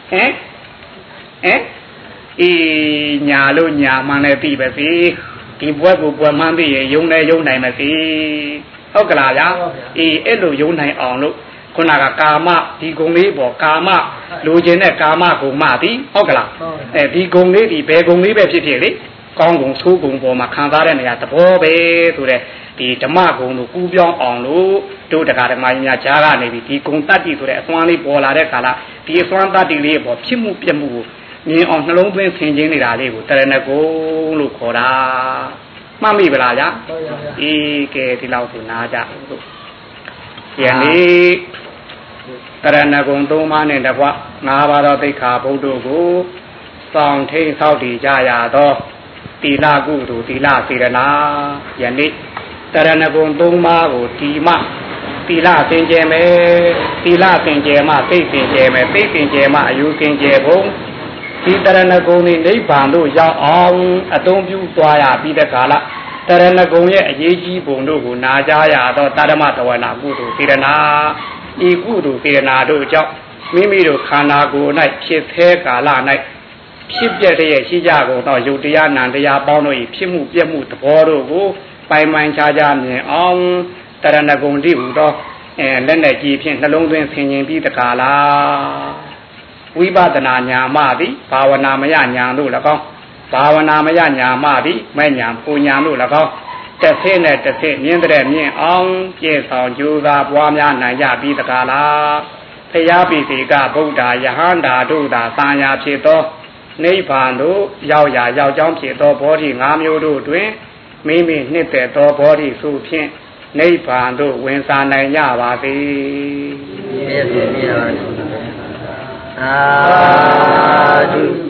ညာလို့ညာမှန်းလည်းသိပဲစီဒီဘွဲ့ကိုဘွယ်မှန်းသိရင်ယုံတယ်ယုံနိုင်မယ်စီဟုတ်ကလားဗျာအဲ့လိုယုံနိုင်အောင်လို့ခုနကကာမဒီဂုံလေးပေါ့ကာမလိုချင်တဲ့ကာမဂုံမသည်ဟုတ်ကလားဒီဂုံလေးဒီဘယ်ဂုံလေးပဲဖြစ်ဖြစ်လေကောင်းဂုံဆိုးဂုံပေါ်မှာခံစားတဲ့နေရာသဘောပဲဆိုတဲ့ဒီဓမ္မဂုံတို့ကူးပြောင်းအောင်လို့တို့တရားဓမ္မကြီးများကြားကနေပြီးဒီဂုံတတ္တိဆိုတဲ့အစွမ်းလေးပေါ်လာတဲ့ခါလာဒီအစွမ်းတတ္တိလေးပေါ်ဖြစ်မှုပြမှုကိုမြင်အောင်နှလုံးသွင်းဆင်ခြင်နေတာလေးကိုတရဏဂုံလို့ခေါ်တာမှတ်မိပါလားဗျာကဲဒီလောက်ဆိုနားကြလို့ယနေ့တရဏဂုံ၃ပါးနဲ့တကွ၅ပါးသောသိက္ခာပုဒ်တို့ကိုစောင့်ထိန်ဆောက်တည်ကြရသောတိလကုသိုလ်တိလစေရနာယနေ့တရဏဂုံ၃ပါးကိုဒီမှတိလသင်္ကြန်မယ်တိလသင်္ကြန်မှသိသင်္ကြန်မယ်သိသင်္ကြန်မှအယူသင်္ကြန်ဖို့ဒီတရဏဂုံနိဗ္ဗာန်တို့ရောက်အောင်အသုံးပြုသွားရပြီးတဲ့ကာလတရဏဂုံရဲ့အရေးကြီးပုံတို့ကိုနာကြားရသောတာဓမ္မတဝနာကုသိုလ်စေရနာဤကုသိုလ်စေရနာတို့ကြောင့်မိမိတို့ခန္ဓာကိုယ်၌ဖြစ်သေးကာလ၌ဖြစ်ပြတဲ့ရှိကြကုန်သောယုတ်တရားနံတရားပေါင်းတို့၏ဖြစ်မှုပြက်မှုသဘောတို့ကိုပိုင်ပိုင်ခြားခြားမြင်အောင်တရဏဂုံတိဟူသောလက်နဲ့ကြည်ဖြင့်နှလုံးသွင်းဆင်ခြင်ပြီးတကားလားဝိပဿနာဉာဏ်မှသည်ဘာဝနာမယဉာဏ်တို့၎င်းဘာဝနာမယဉာဏ်မှသည်မဲ့ဉာဏ်ပူဉာဏ်တို့၎င်းတစ်ဆင့်နဲ့တစ်ဆင့်မြင်တဲ့မြင်အောင်ပြည့်ဆောင်ကြိုးစားပွားများနိုင်ကြပြီးတကားလားတရားပိစိကဗုဒ္ဓယဟန္တာတို့သာသံယာဖြစ်သောနိဗ္ဗာန်သို့ရောက်ရာရောက်ကြောင်းဖြစ်သောဘောဓိ၅မျိုးတို့တွင်မိမိနှစ်သက်သောဘောဓိစုဖြင့်နိဗ္ဗာန်သို့ဝင်စားနိုင်ကြပါစေ။ သာဓု